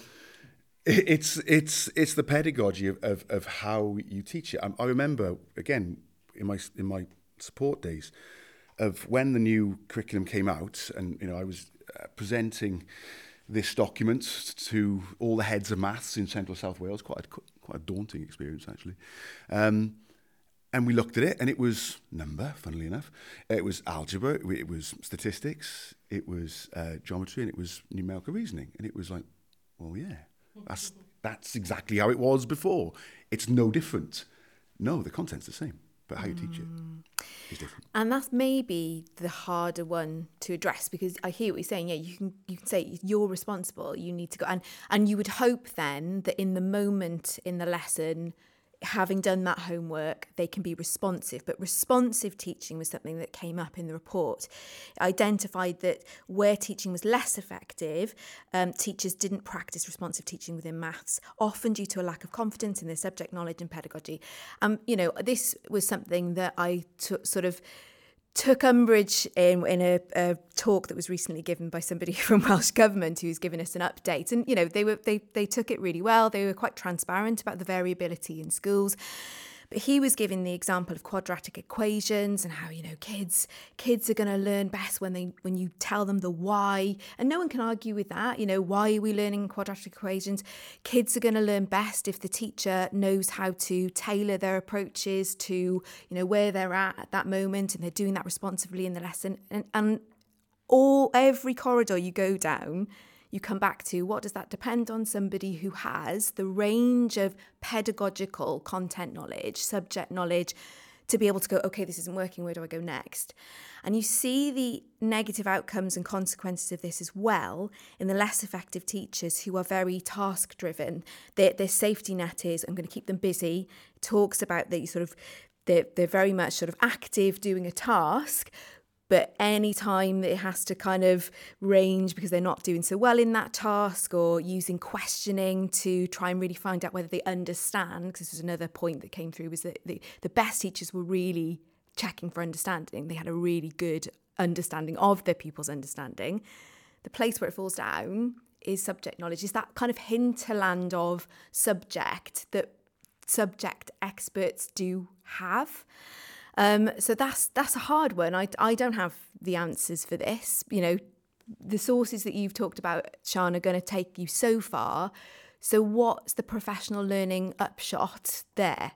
it's it's it's the pedagogy of, of, of how you teach it. I, I remember again in my in my support days of when the new curriculum came out, and you know I was uh, presenting this document to all the heads of maths in Central South Wales. Quite a, quite a daunting experience actually. Um, And we looked at it, and it was number, funnily enough. It was algebra, it was statistics, it was uh, geometry, and it was numerical reasoning. And it was like, well, yeah, that's that's exactly how it was before. It's no different. No, the content's the same, but how you teach it is different. And that's maybe the harder one to address, because I hear what you're saying. Yeah, you can you can say you're responsible. You need to go, and and you would hope then that in the moment in the lesson, having done that homework, they can be responsive. But responsive teaching was something that came up in the report. It identified that where teaching was less effective, um, teachers didn't practice responsive teaching within maths, often due to a lack of confidence in their subject knowledge and pedagogy. Um, you know, this was something that I took sort of took umbrage in in a, a talk that was recently given by somebody from Welsh Government who's given us an update, and you know they were they they took it really well. They were quite transparent about the variability in schools, But he was giving the example of quadratic equations and how, you know, kids kids are going to learn best when they when you tell them the why. And no one can argue with that. You know, why are we learning quadratic equations? Kids are going to learn best if the teacher knows how to tailor their approaches to, you know, where they're at at that moment, and they're doing that responsively in the lesson. And, and all every corridor you go down, you come back to, what does that depend on? Somebody who has the range of pedagogical content knowledge, subject knowledge, to be able to go, okay, this isn't working, where do I go next? And you see the negative outcomes and consequences of this as well in the less effective teachers who are very task driven. Their, their safety net is, I'm going to keep them busy. It talks about the sort of, they're, they're very much sort of active doing a task, but any time that it has to kind of range because they're not doing so well in that task, or using questioning to try and really find out whether they understand, because this was another point that came through, was that the, the best teachers were really checking for understanding. They had a really good understanding of their pupils' understanding. The place where it falls down is subject knowledge, is that kind of hinterland of subject that subject experts do have. Um, so that's that's a hard one. I, I don't have the answers for this. You know, the sources that you've talked about, Sian, are going to take you so far. So what's the professional learning upshot there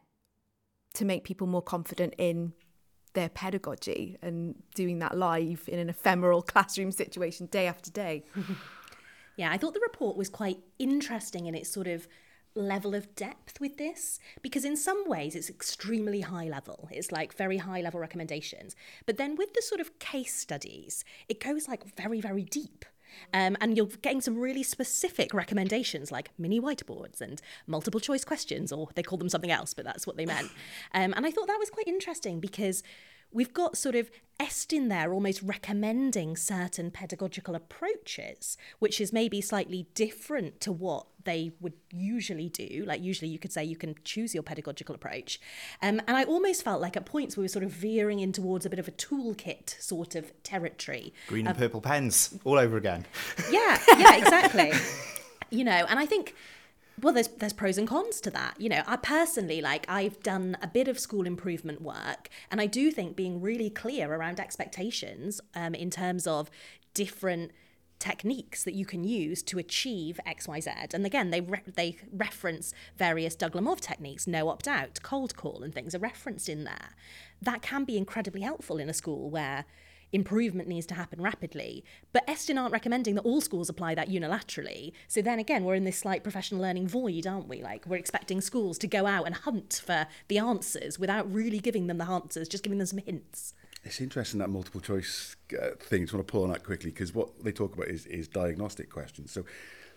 to make people more confident in their pedagogy and doing that live in an ephemeral classroom situation day after day? Yeah, I thought the report was quite interesting in its sort of level of depth with this, because in some ways it's extremely high level. It's like very high level recommendations. But then with the sort of case studies, it goes like very, very deep. Um, and you're getting some really specific recommendations like mini whiteboards and multiple choice questions, or they call them something else, but that's what they meant. Um, and I thought that was quite interesting because we've got sort of Estin there almost recommending certain pedagogical approaches, which is maybe slightly different to what they would usually do. Like usually you could say you can choose your pedagogical approach. Um, and I almost felt like at points we were sort of veering in towards a bit of a toolkit sort of territory. Green and um, purple pens all over again. Yeah, yeah, exactly. You know, and I think, well, there's there's pros and cons to that. You know, I personally, like, I've done a bit of school improvement work, and I do think being really clear around expectations um, in terms of different techniques that you can use to achieve X, Y, Z. And again, they re- they reference various Doug Lemov techniques, no opt-out, cold call, and things are referenced in there. That can be incredibly helpful in a school where improvement needs to happen rapidly. But Estin aren't recommending that all schools apply that unilaterally. So then again, we're in this slight professional learning void, aren't we? Like, we're expecting schools to go out and hunt for the answers without really giving them the answers, just giving them some hints. It's interesting, that multiple choice uh, thing. I just want to pull on that quickly, because what they talk about is, is diagnostic questions. So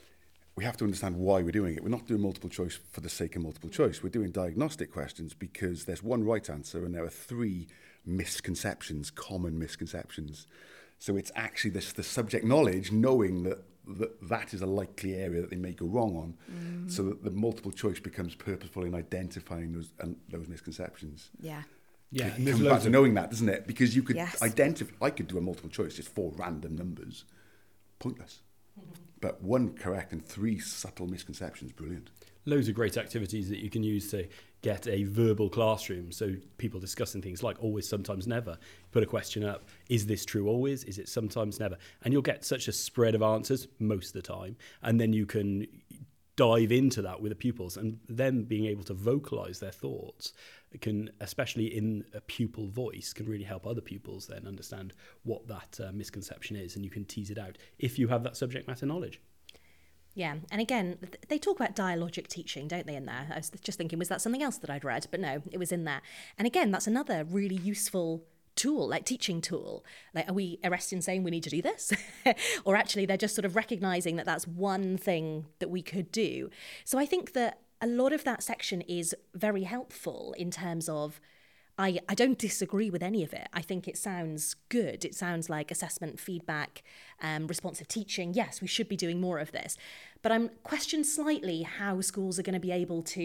we have to understand why we're doing it. We're not doing multiple choice for the sake of multiple choice. We're doing diagnostic questions because there's one right answer and there are three misconceptions, common misconceptions. So it's actually this the subject knowledge, knowing that, that that is a likely area that they may go wrong on, mm. so that the multiple choice becomes purposeful in identifying those um, those misconceptions. Yeah. Yeah, It comes back to knowing that, doesn't it? Because you could yes. identify, I could do a multiple choice, just four random numbers, pointless. Mm-hmm. But one correct and three subtle misconceptions, brilliant. Loads of great activities that you can use to get a verbal classroom. So people discussing things like always, sometimes, never. Put a question up. Is this true always? Is it sometimes, never? And you'll get such a spread of answers most of the time. And then you can dive into that with the pupils, and them being able to vocalize their thoughts can, especially in a pupil voice, can really help other pupils then understand what that uh, misconception is, and you can tease it out if you have that subject matter knowledge. Yeah, and again, they talk about dialogic teaching, don't they, in there? I was just thinking, was that something else that I'd read? But no, it was in there. And again, that's another really useful tool, like teaching tool. Like, are we arresting saying we need to do this? Or actually they're just sort of recognizing that that's one thing that we could do. So I think that a lot of that section is very helpful in terms of, I, I don't disagree with any of it. I think it sounds good. It sounds like assessment, feedback, um, responsive teaching. Yes, we should be doing more of this. But I'm questioned slightly how schools are going to be able to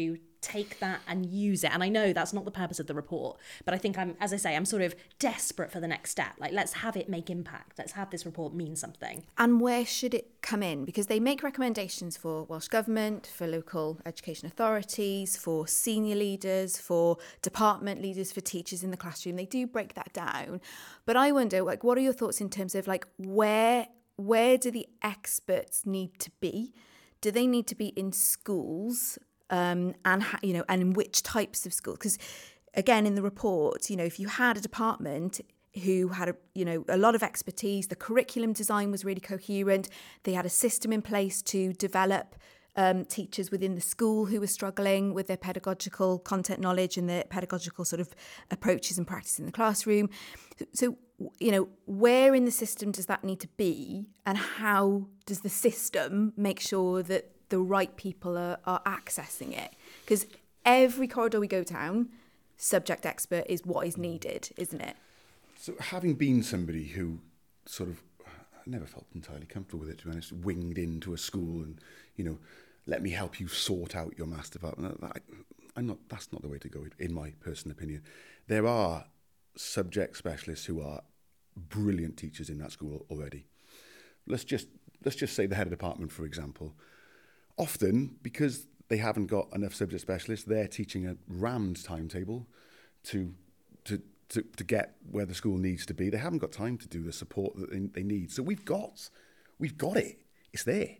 take that and use it. And I know that's not the purpose of the report, but I think I'm, as I say, I'm sort of desperate for the next step. Like, let's have it make impact. Let's have this report mean something. And where should it come in? Because they make recommendations for Welsh Government, for local education authorities, for senior leaders, for department leaders, for teachers in the classroom. They do break that down. But I wonder, like, what are your thoughts in terms of like where where do the experts need to be? Do they need to be in schools? Um, and, ha- you know, and in which types of schools? Because, again, in the report, you know, if you had a department who had, a, you know, a lot of expertise, the curriculum design was really coherent, they had a system in place to develop um, teachers within the school who were struggling with their pedagogical content knowledge and their pedagogical sort of approaches and practice in the classroom. So, so, you know, where in the system does that need to be, and how does the system make sure that the right people are, are accessing it? Because every corridor we go down, subject expert is what is needed, isn't it? So having been somebody who sort of, I never felt entirely comfortable with it, to be honest, winged into a school and, you know, let me help you sort out your maths department. I, I'm not, that's not the way to go, in my personal opinion. There are subject specialists who are brilliant teachers in that school already. Let's just, let's just say the head of department, for example. Often, because they haven't got enough subject specialists, they're teaching a rammed timetable to, to to to get where the school needs to be. They haven't got time to do the support that they, they need. So we've got, we've got it. It's there.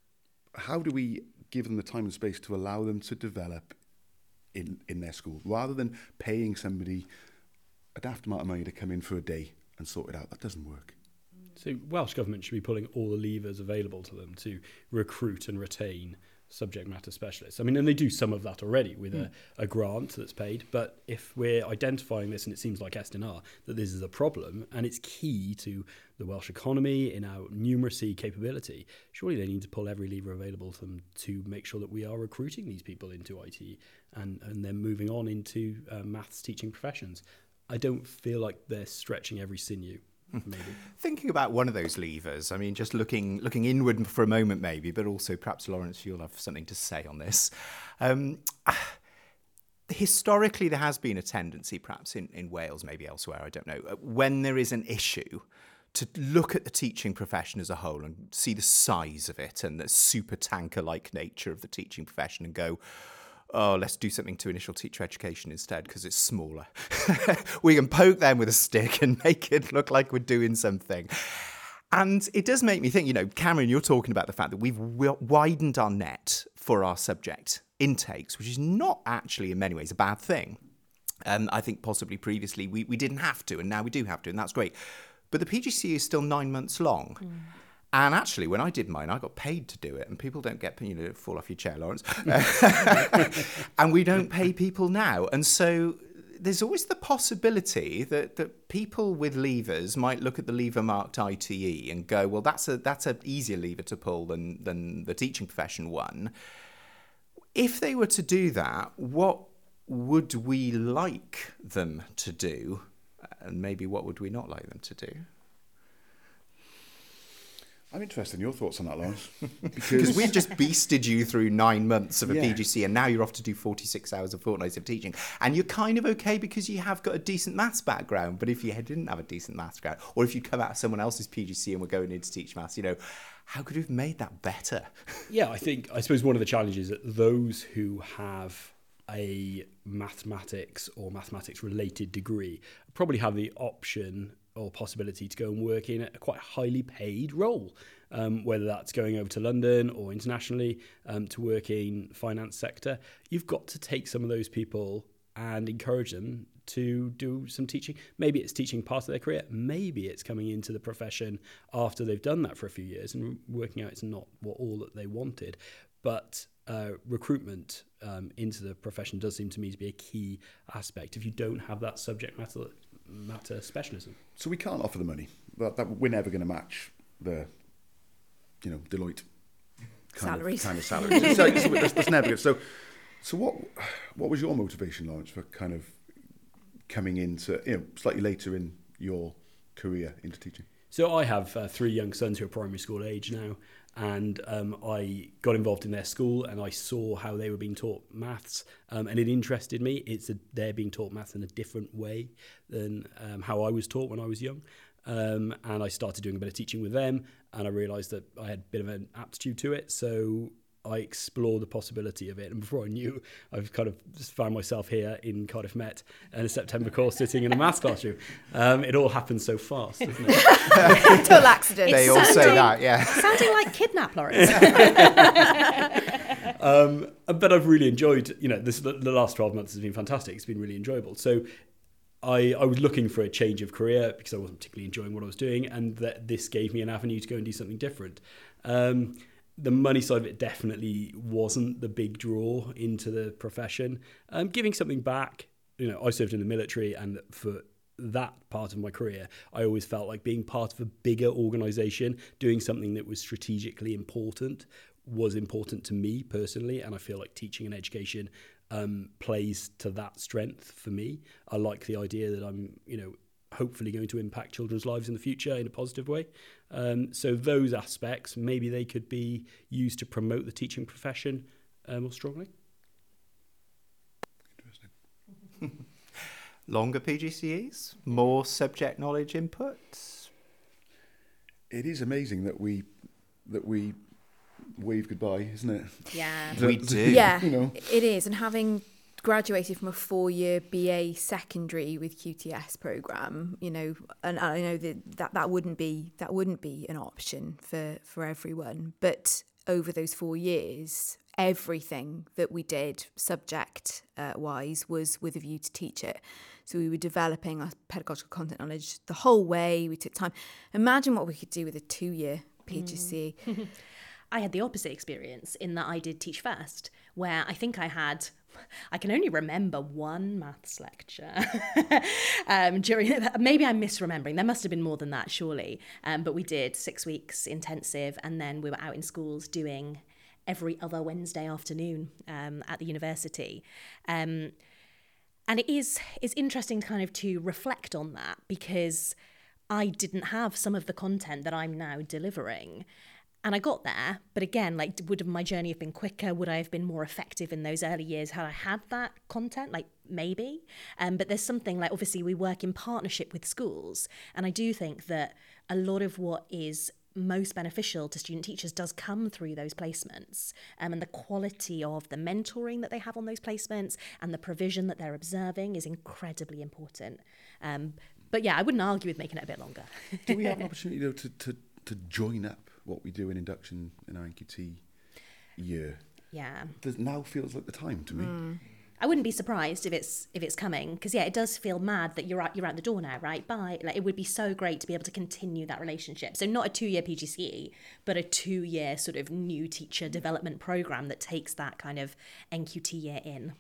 How do we give them the time and space to allow them to develop in, in their school, rather than paying somebody a daft amount of money to come in for a day and sort it out? That doesn't work. So Welsh Government should be pulling all the levers available to them to recruit and retain subject matter specialists. I mean, and they do some of that already with mm. a, a grant that's paid. But if we're identifying this, and it seems like Estyn are, that this is a problem and it's key to the Welsh economy, in our numeracy capability, surely they need to pull every lever available to them to make sure that we are recruiting these people into I T and, and then moving on into uh, maths teaching professions. I don't feel like they're stretching every sinew. Maybe. Thinking about one of those levers, I mean, just looking looking inward for a moment maybe, but also perhaps, Lawrence, you'll have something to say on this. Um, historically, there has been a tendency, perhaps in, in Wales, maybe elsewhere, I don't know, when there is an issue, to look at the teaching profession as a whole and see the size of it and the super tanker-like nature of the teaching profession and go, oh, let's do something to initial teacher education instead because it's smaller. We can poke them with a stick and make it look like we're doing something. And it does make me think, you know, Cameron, you're talking about the fact that we've widened our net for our subject intakes, which is not actually in many ways a bad thing. Um, I think possibly previously we, we didn't have to, and now we do have to, and that's great. But the P G C E is still nine months long. Mm. And actually, when I did mine, I got paid to do it. And people don't get, you know, fall off your chair, Lawrence. And we don't pay people now. And so there's always the possibility that, that people with levers might look at the lever marked I T E and go, well, that's a that's an easier lever to pull than, than the teaching profession one. If they were to do that, what would we like them to do? And maybe what would we not like them to do? I'm interested in your thoughts on that, Lawrence. Because we've just beasted you through nine months of a yeah. P G C and now you're off to do forty-six hours a fortnight of teaching. And you're kind of okay because you have got a decent maths background. But if you didn't have a decent maths background, or if you come out of someone else's P G C and were going in to teach maths, you know, how could we have made that better? Yeah, I think, I suppose one of the challenges that those who have a mathematics or mathematics related degree probably have the option or possibility to go and work in a quite highly paid role, um, whether that's going over to London or internationally um, to work in finance sector. You've got to take some of those people and encourage them to do some teaching. Maybe it's teaching part of their career. Maybe it's coming into the profession after they've done that for a few years and working out it's not what all that they wanted. But uh, recruitment um, into the profession does seem to me to be a key aspect if you don't have that subject matter matter specialism. So we can't offer the money. That, that we're never going to match the, you know, Deloitte kind salaries. Of, kind of salaries. so, so that's, that's never good. So, so what what was your motivation, Lawrence, for kind of coming into, you know, slightly later in your career into teaching? So I have uh, three young sons who are primary school age now, and um, I got involved in their school and I saw how they were being taught maths, um, and it interested me. It's a, they're being taught maths in a different way than um, how I was taught when I was young. Um, and I started doing a bit of teaching with them, and I realised that I had a bit of an aptitude to it. So I explored the possibility of it. And before I knew, I've kind of just found myself here in Cardiff Met in a September course sitting in a maths classroom. Um, it all happened so fast, doesn't it? Total accident. They all say that, yeah. Sounding like kidnap, Lawrence. um, but I've really enjoyed, you know, this, the last twelve months has been fantastic. It's been really enjoyable. So I, I was looking for a change of career because I wasn't particularly enjoying what I was doing, and that this gave me an avenue to go and do something different. Um, the money side of it definitely wasn't the big draw into the profession. Um, giving something back, you know, I served in the military, and for that part of my career, I always felt like being part of a bigger organisation, doing something that was strategically important, was important to me personally, and I feel like teaching and education um, plays to that strength for me. I like the idea that I'm, you know, hopefully going to impact children's lives in the future in a positive way. Um, so those aspects, maybe they could be used to promote the teaching profession uh, more strongly. Interesting. Longer P G C Es, more subject knowledge inputs. It is amazing that we that we wave goodbye, isn't it? Yeah. We do. Yeah, You know. it is. And having graduated from a four-year B A secondary with Q T S programme, you know, and I know that, that that wouldn't be that wouldn't be an option for, for everyone. But over those four years, everything that we did subject-wise uh, was with a view to teach it. So we were developing our pedagogical content knowledge the whole way. We took time. Imagine what we could do with a two-year P G C E. Mm. I had the opposite experience in that I did Teach First, where I think I had, I can only remember one maths lecture. um, during maybe I'm misremembering. There must have been more than that, surely. Um, but we did six weeks intensive, and then we were out in schools doing every other Wednesday afternoon um, at the university. Um, and it is it's interesting kind of to reflect on that, because I didn't have some of the content that I'm now delivering. And I got there, but again, like, would my journey have been quicker? Would I have been more effective in those early years had I had that content? Like, maybe. Um, but there's something like, obviously, we work in partnership with schools. And I do think that a lot of what is most beneficial to student teachers does come through those placements, um, and the quality of the mentoring that they have on those placements and the provision that they're observing is incredibly important. Um, but yeah, I wouldn't argue with making it a bit longer. Do we have an opportunity, though, to, to, to join up what we do in induction in our N Q T year? Yeah. Does now feels like the time to me. Mm. I wouldn't be surprised if it's if it's coming, because yeah, it does feel mad that you're out you're out the door now, right? Bye. Like, it would be so great to be able to continue that relationship. So not a two-year P G C E, but a two-year sort of new teacher development program that takes that kind of N Q T year in.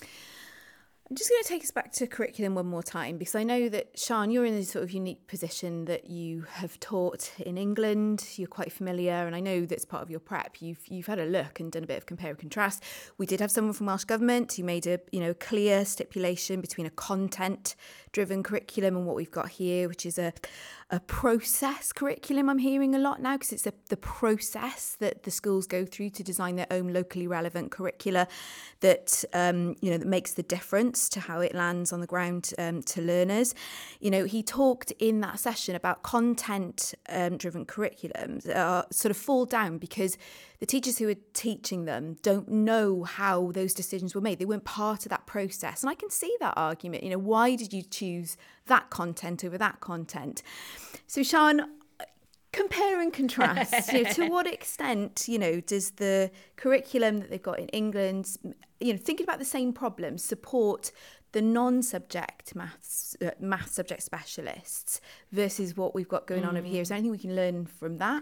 I'm just going to take us back to curriculum one more time, because I know that, Sian, you're in a sort of unique position that you have taught in England. You're quite familiar, and I know that's part of your prep. You've you've had a look and done a bit of compare and contrast. We did have someone from Welsh Government who made a you know clear stipulation between a content-driven curriculum and what we've got here, which is a a process curriculum. I'm hearing a lot now, because it's a, the process that the schools go through to design their own locally relevant curricula that um, you know that makes the difference to how it lands on the ground um, to learners. You know, he talked in that session about content-driven um, curriculums uh, sort of fall down because the teachers who are teaching them don't know how those decisions were made. They weren't part of that process. And I can see that argument. You know, why did you choose that content over that content? So, Sian, compare and contrast. You know, to what extent, you know, does the curriculum that they've got in England, you know, thinking about the same problems, support the non-subject maths, uh, math subject specialists versus what we've got going mm. on over here? Is there anything we can learn from that?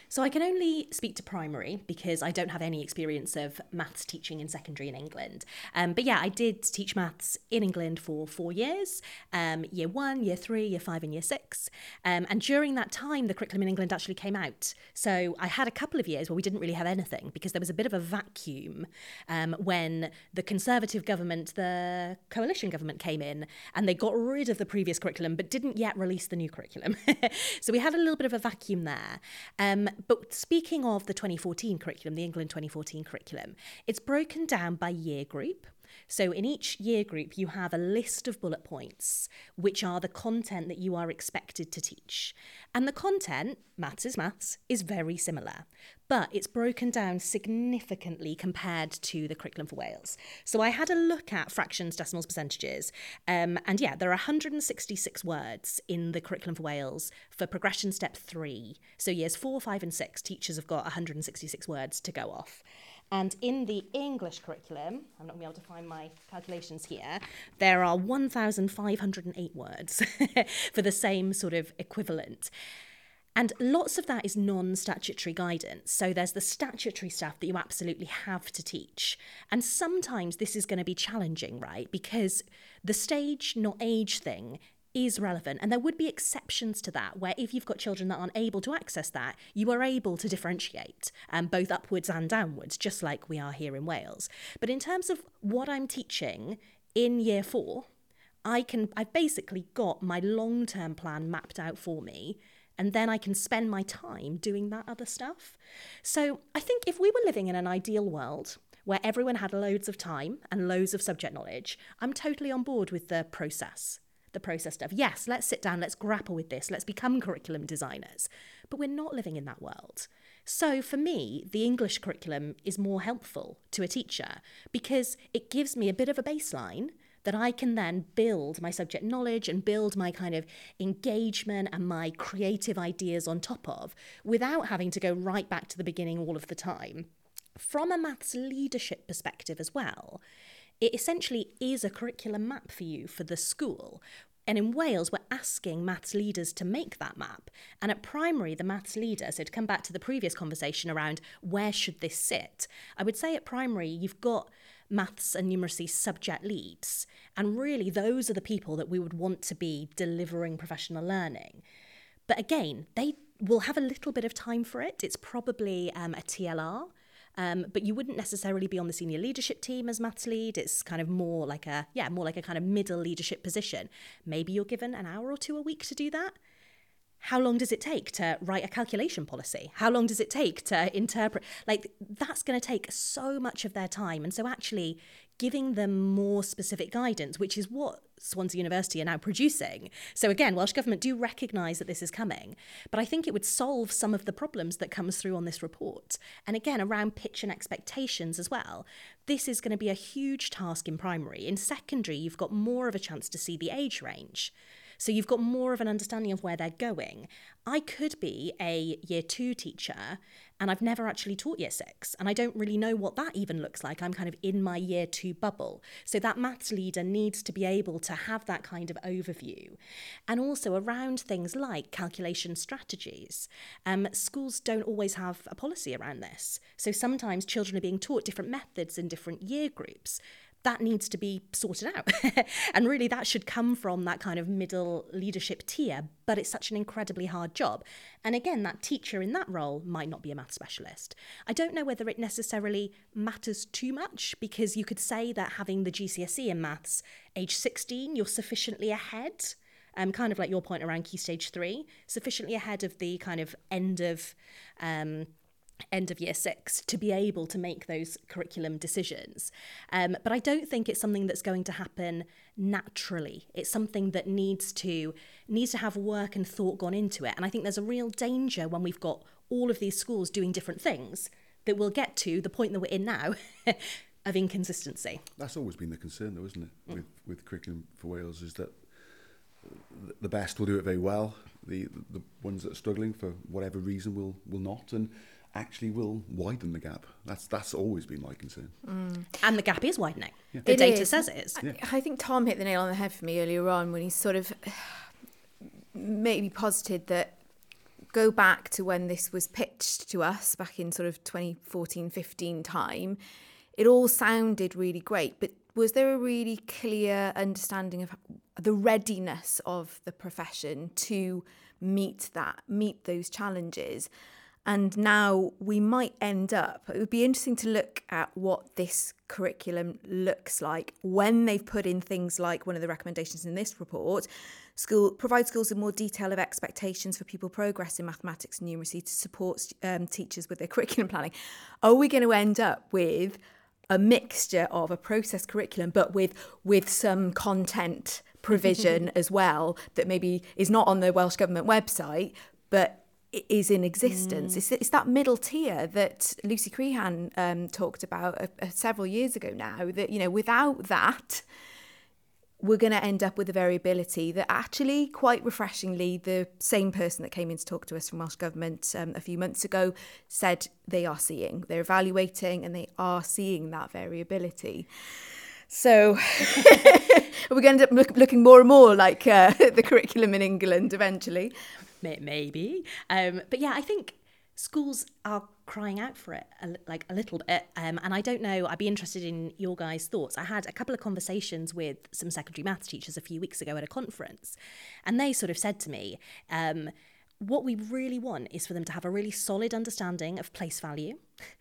So I can only speak to primary because I don't have any experience of maths teaching in secondary in England. Um, but yeah, I did teach maths in England for four years, um, year one, year three, year five and year six. Um, and during that time, the curriculum in England actually came out. So I had a couple of years where we didn't really have anything because there was a bit of a vacuum um, when the Conservative government, the coalition government came in and they got rid of the previous curriculum but didn't yet release the new curriculum. So we had a little bit of a vacuum there. Um, But speaking of the twenty fourteen curriculum, the England twenty fourteen curriculum, it's broken down by year group. So in each year group, you have a list of bullet points, which are the content that you are expected to teach. And the content, maths is maths, is very similar, but it's broken down significantly compared to the curriculum for Wales. So I had a look at fractions, decimals, percentages, um, and yeah, there are one hundred sixty-six words in the curriculum for Wales for progression step three. So years four, five and six, teachers have got one hundred sixty-six words to go off. And in the English curriculum, I'm not going to be able to find my calculations here, there are one thousand five hundred eight words for the same sort of equivalent. And lots of that is non-statutory guidance. So there's the statutory stuff that you absolutely have to teach. And sometimes this is going to be challenging, right? Because the stage, not age thing is relevant. And there would be exceptions to that, where if you've got children that aren't able to access that, you are able to differentiate um, both upwards and downwards, just like we are here in Wales. But in terms of what I'm teaching in year four, I can, I've basically got my long-term plan mapped out for me, and then I can spend my time doing that other stuff. So I think if we were living in an ideal world where everyone had loads of time and loads of subject knowledge, I'm totally on board with the process. The process stuff. Yes, let's sit down, let's grapple with this, let's become curriculum designers. But we're not living in that world. So for me, the English curriculum is more helpful to a teacher because it gives me a bit of a baseline that I can then build my subject knowledge and build my kind of engagement and my creative ideas on top of without having to go right back to the beginning all of the time. From a maths leadership perspective as well, it essentially is a curriculum map for you for the school. And in Wales, we're asking maths leaders to make that map. And at primary, the maths leader, so to come back to the previous conversation around where should this sit, I would say at primary, you've got maths and numeracy subject leads. And really, those are the people that we would want to be delivering professional learning. But again, they will have a little bit of time for it. It's probably um, a T L R. Um, but you wouldn't necessarily be on the senior leadership team as maths lead. It's kind of more like a, yeah, more like a kind of middle leadership position. Maybe you're given an hour or two a week to do that. How long does it take to write a calculation policy? How long does it take to interpret? Like, that's going to take so much of their time. And so actually giving them more specific guidance, which is what Swansea University are now producing. So again, Welsh Government do recognise that this is coming, but I think it would solve some of the problems that comes through on this report. And again, around pitch and expectations as well. This is going to be a huge task in primary. In secondary, you've got more of a chance to see the age range. So you've got more of an understanding of where they're going. I could be a year two teacher and I've never actually taught year six and I don't really know what that even looks like. I'm kind of in my year two bubble. So that maths leader needs to be able to have that kind of overview. And also around things like calculation strategies. Um, schools don't always have a policy around this. So sometimes children are being taught different methods in different year groups. That needs to be sorted out. And really that should come from that kind of middle leadership tier, but it's such an incredibly hard job. And again, that teacher in that role might not be a maths specialist. I don't know whether it necessarily matters too much, because you could say that having the G C S E in maths, age sixteen, you're sufficiently ahead, um, kind of like your point around Key Stage three, sufficiently ahead of the kind of end of... Um, end of year six to be able to make those curriculum decisions. Um, but I don't think it's something that's going to happen naturally. It's something that needs to needs to have work and thought gone into it. And I think there's a real danger when we've got all of these schools doing different things that we'll get to the point that we're in now of inconsistency. That's always been the concern though, isn't it, mm. with, with Curriculum for Wales, is that the best will do it very well. The the ones that are struggling for whatever reason will will not. And actually will widen the gap. That's that's always been my concern. Mm. And the gap is widening. Yeah. The it data is. says it is. Yeah. I think Tom hit the nail on the head for me earlier on when he sort of maybe posited that go back to when this was pitched to us back in sort of twenty fourteen fifteen time, it all sounded really great, but was there a really clear understanding of the readiness of the profession to meet that, meet those challenges? And now we might end up, it would be interesting to look at what this curriculum looks like when they've put in things like one of the recommendations in this report, school provide schools with more detail of expectations for pupil progress in mathematics and numeracy to support um, teachers with their curriculum planning. Are we going to end up with a mixture of a process curriculum, but with with some content provision as well that maybe is not on the Welsh Government website, but is in existence? Mm. It's, it's that middle tier that Lucy Crehan um, talked about uh, uh, several years ago now, that, you know, without that, we're going to end up with a variability that actually, quite refreshingly, the same person that came in to talk to us from Welsh Government um, a few months ago said they are seeing, they're evaluating and they are seeing that variability. So we're going to end up look, looking more and more like uh, the curriculum in England eventually. Maybe. Um, but yeah, I think schools are crying out for it, a, like a little bit. Um, and I don't know, I'd be interested in your guys' thoughts. I had a couple of conversations with some secondary maths teachers a few weeks ago at a conference. And they sort of said to me, um, what we really want is for them to have a really solid understanding of place value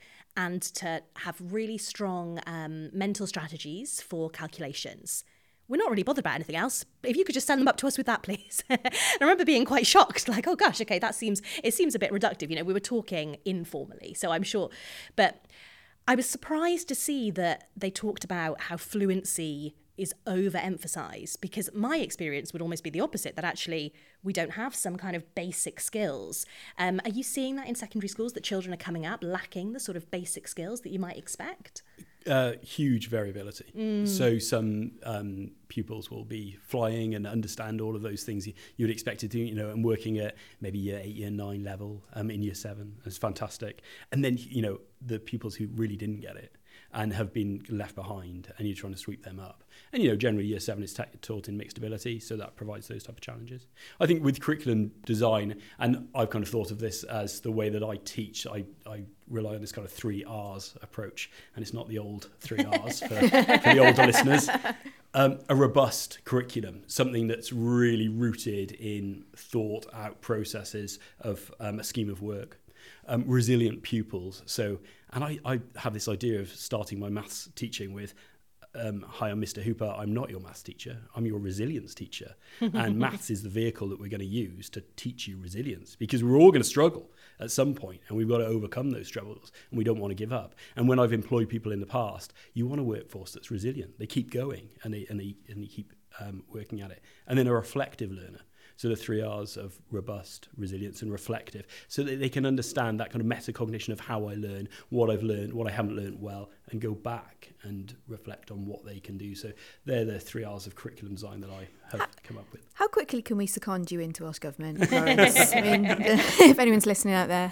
and to have really strong um, mental strategies for calculations. We're not really bothered about anything else. If you could just send them up to us with that, please. I remember being quite shocked, like, oh gosh, okay, that seems, it seems a bit reductive. You know, we were talking informally, so I'm sure. But I was surprised to see that they talked about how fluency is overemphasized, because my experience would almost be the opposite, that actually we don't have some kind of basic skills. Um, are you seeing that in secondary schools, that children are coming up lacking the sort of basic skills that you might expect? Uh, huge variability. Mm. So some um, pupils will be flying and understand all of those things you, you would expect to do, you know, and working at maybe year eight, year nine level um, in year seven. It's fantastic. And then, you know, the pupils who really didn't get it and have been left behind, and you're trying to sweep them up. And, you know, generally year seven is ta- taught in mixed ability, so that provides those type of challenges. I think with curriculum design, and I've kind of thought of this as the way that I teach, I, I rely on this kind of three R's approach, and it's not the old three R's for, for the older listeners. Um, a robust curriculum, something that's really rooted in thought out processes of um, a scheme of work. Um, resilient pupils. So, and I, I have this idea of starting my maths teaching with, um, hi, I'm Mister Hooper. I'm not your maths teacher. I'm your resilience teacher. And maths is the vehicle that we're going to use to teach you resilience, because we're all going to struggle at some point, and we've got to overcome those struggles, and we don't want to give up. And when I've employed people in the past, you want a workforce that's resilient. They keep going, and they and they and they keep um, working at it. And then a reflective learner. So the three R's of robust, resilience, and reflective, so that they can understand that kind of metacognition of how I learn, what I've learned, what I haven't learned well, and go back and reflect on what they can do. So they're the three R's of curriculum design that I have how, come up with. How quickly can we second you into Welsh Government, Lawrence? I mean, if anyone's listening out there.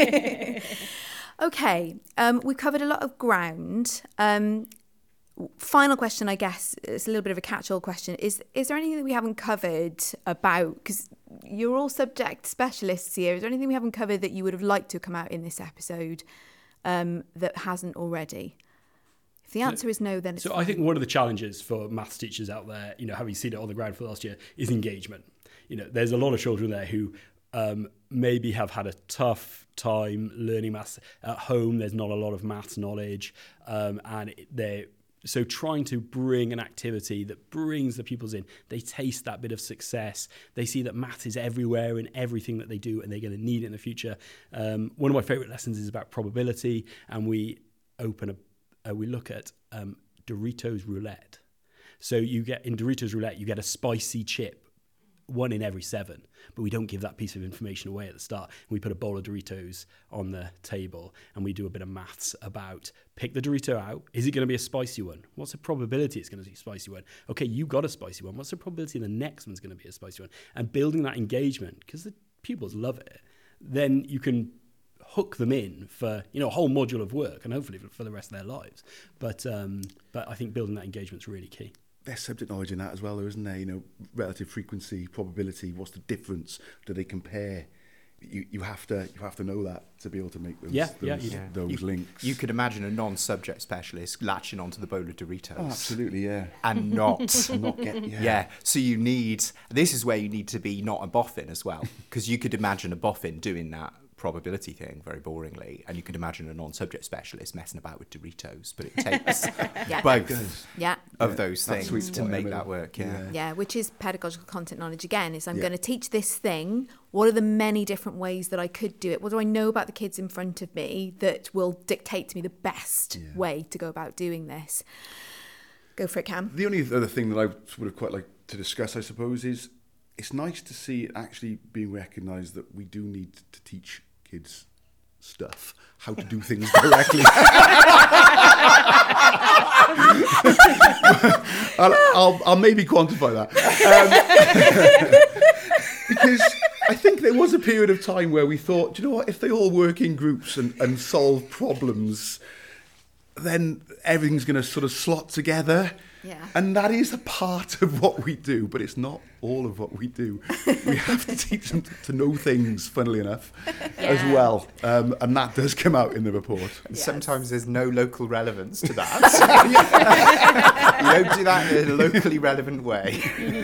Okay, um, we've covered a lot of ground. Um, Final question, I guess, it's a little bit of a catch-all question. Is is there anything that we haven't covered about, because you're all subject specialists here, is there anything we haven't covered that you would have liked to come out in this episode um, that hasn't already? If the answer so, is no, then it's So fine. I think one of the challenges for maths teachers out there, you know, having seen it on the ground for the last year, is engagement. You know, there's a lot of children there who um, maybe have had a tough time learning maths at home. There's not a lot of maths knowledge, um, and they're So trying to bring an activity that brings the pupils in, they taste that bit of success. They see that math is everywhere in everything that they do, and they're going to need it in the future. Um, one of my favourite lessons is about probability, and we open a, uh, we look at um, Doritos Roulette. So you get in Doritos Roulette, you get a spicy chip, one in every seven, but we don't give that piece of information away at the start. We put a bowl of Doritos on the table, and we do a bit of maths about, pick the Dorito out. Is it going to be a spicy one? What's the probability it's going to be a spicy one? Okay, you got a spicy one. What's the probability the next one's going to be a spicy one? And building that engagement, because the pupils love it, then you can hook them in for, you know, a whole module of work, and hopefully for the rest of their lives. But um, but I think building that engagement is really key. There's subject knowledge in that as well, though, isn't there? You know, relative frequency, probability, what's the difference? Do they compare you, you have to you have to know that to be able to make those Yeah, those, yeah, you do. those you, links. You could imagine a non-subject specialist latching onto the bowl of Doritos. Oh, absolutely, yeah. And not. And not get yeah. Yeah, so you need, this is where you need to be not a boffin as well, because you could imagine a boffin doing that probability thing very boringly, and you could imagine a non-subject specialist messing about with Doritos, but it takes Yeah. both Yeah. of Yeah, those that sweet things to spot in the make middle. that work, yeah. Yeah. Yeah, which is pedagogical content knowledge again, is I'm Yeah. going to teach this thing. What are the many different ways that I could do it? What do I know about the kids in front of me that will dictate to me the best Yeah. way to go about doing this? Go for it, Cam. The only other thing that I would have quite like to discuss, I suppose, is it's nice to see it actually being recognised that we do need to teach kids stuff, how to do things directly. I'll, I'll, I'll maybe quantify that. Um, because I think there was a period of time where we thought, do you know what, if they all work in groups and, and solve problems, then everything's going to sort of slot together. Yeah. And that is a part of what we do, but it's not all of what we do. We have to teach them to, to know things, funnily enough, as Yeah. well. Um, and that does come out in the report. And Yes. sometimes there's no local relevance to that. You don't do that in a locally relevant way.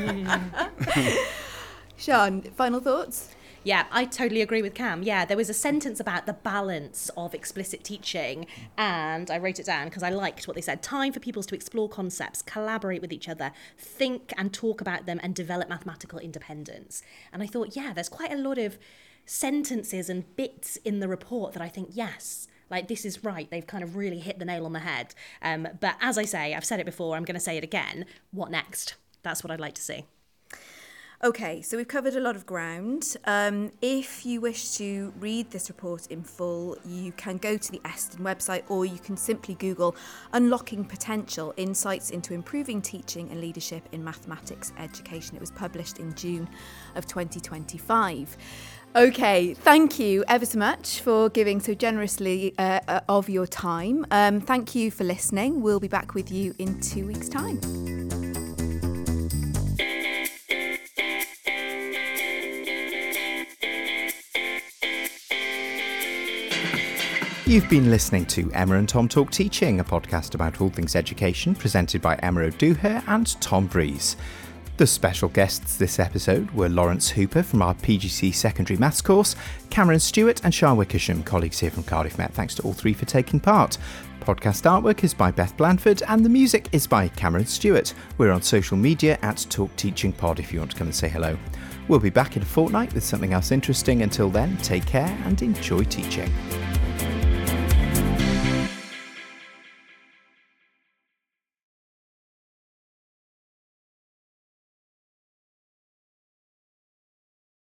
Sian, final thoughts? Yeah, I totally agree with Cam. Yeah, there was a sentence about the balance of explicit teaching, and I wrote it down because I liked what they said. Time for pupils to explore concepts, collaborate with each other, think and talk about them, and develop mathematical independence. And I thought, yeah, there's quite a lot of sentences and bits in the report that I think, yes, like this is right. They've kind of really hit the nail on the head. Um, but as I say, I've said it before, I'm going to say it again. What next? That's what I'd like to see. Okay, so we've covered a lot of ground. Um, if you wish to read this report in full, you can go to the Eston website, or you can simply Google Unlocking Potential, Insights into Improving Teaching and Leadership in Mathematics Education. It was published in June of twenty twenty-five. Okay, thank you ever so much for giving so generously uh, uh, of your time. Um, thank you for listening. We'll be back with you in two weeks' time. You've been listening to Emma and Tom Talk Teaching, a podcast about all things education, presented by Emma O'Dooher and Tom Breeze. The special guests this episode were Lawrence Hooper from our P G C secondary maths course, Cameron Stewart and Shah Wickersham, colleagues here from Cardiff Met. Thanks to all three for taking part. Podcast artwork is by Beth Blanford and the music is by Cameron Stewart. We're on social media at Talk Teaching Pod if you want to come and say hello. We'll be back in a fortnight with something else interesting. Until then, take care and enjoy teaching.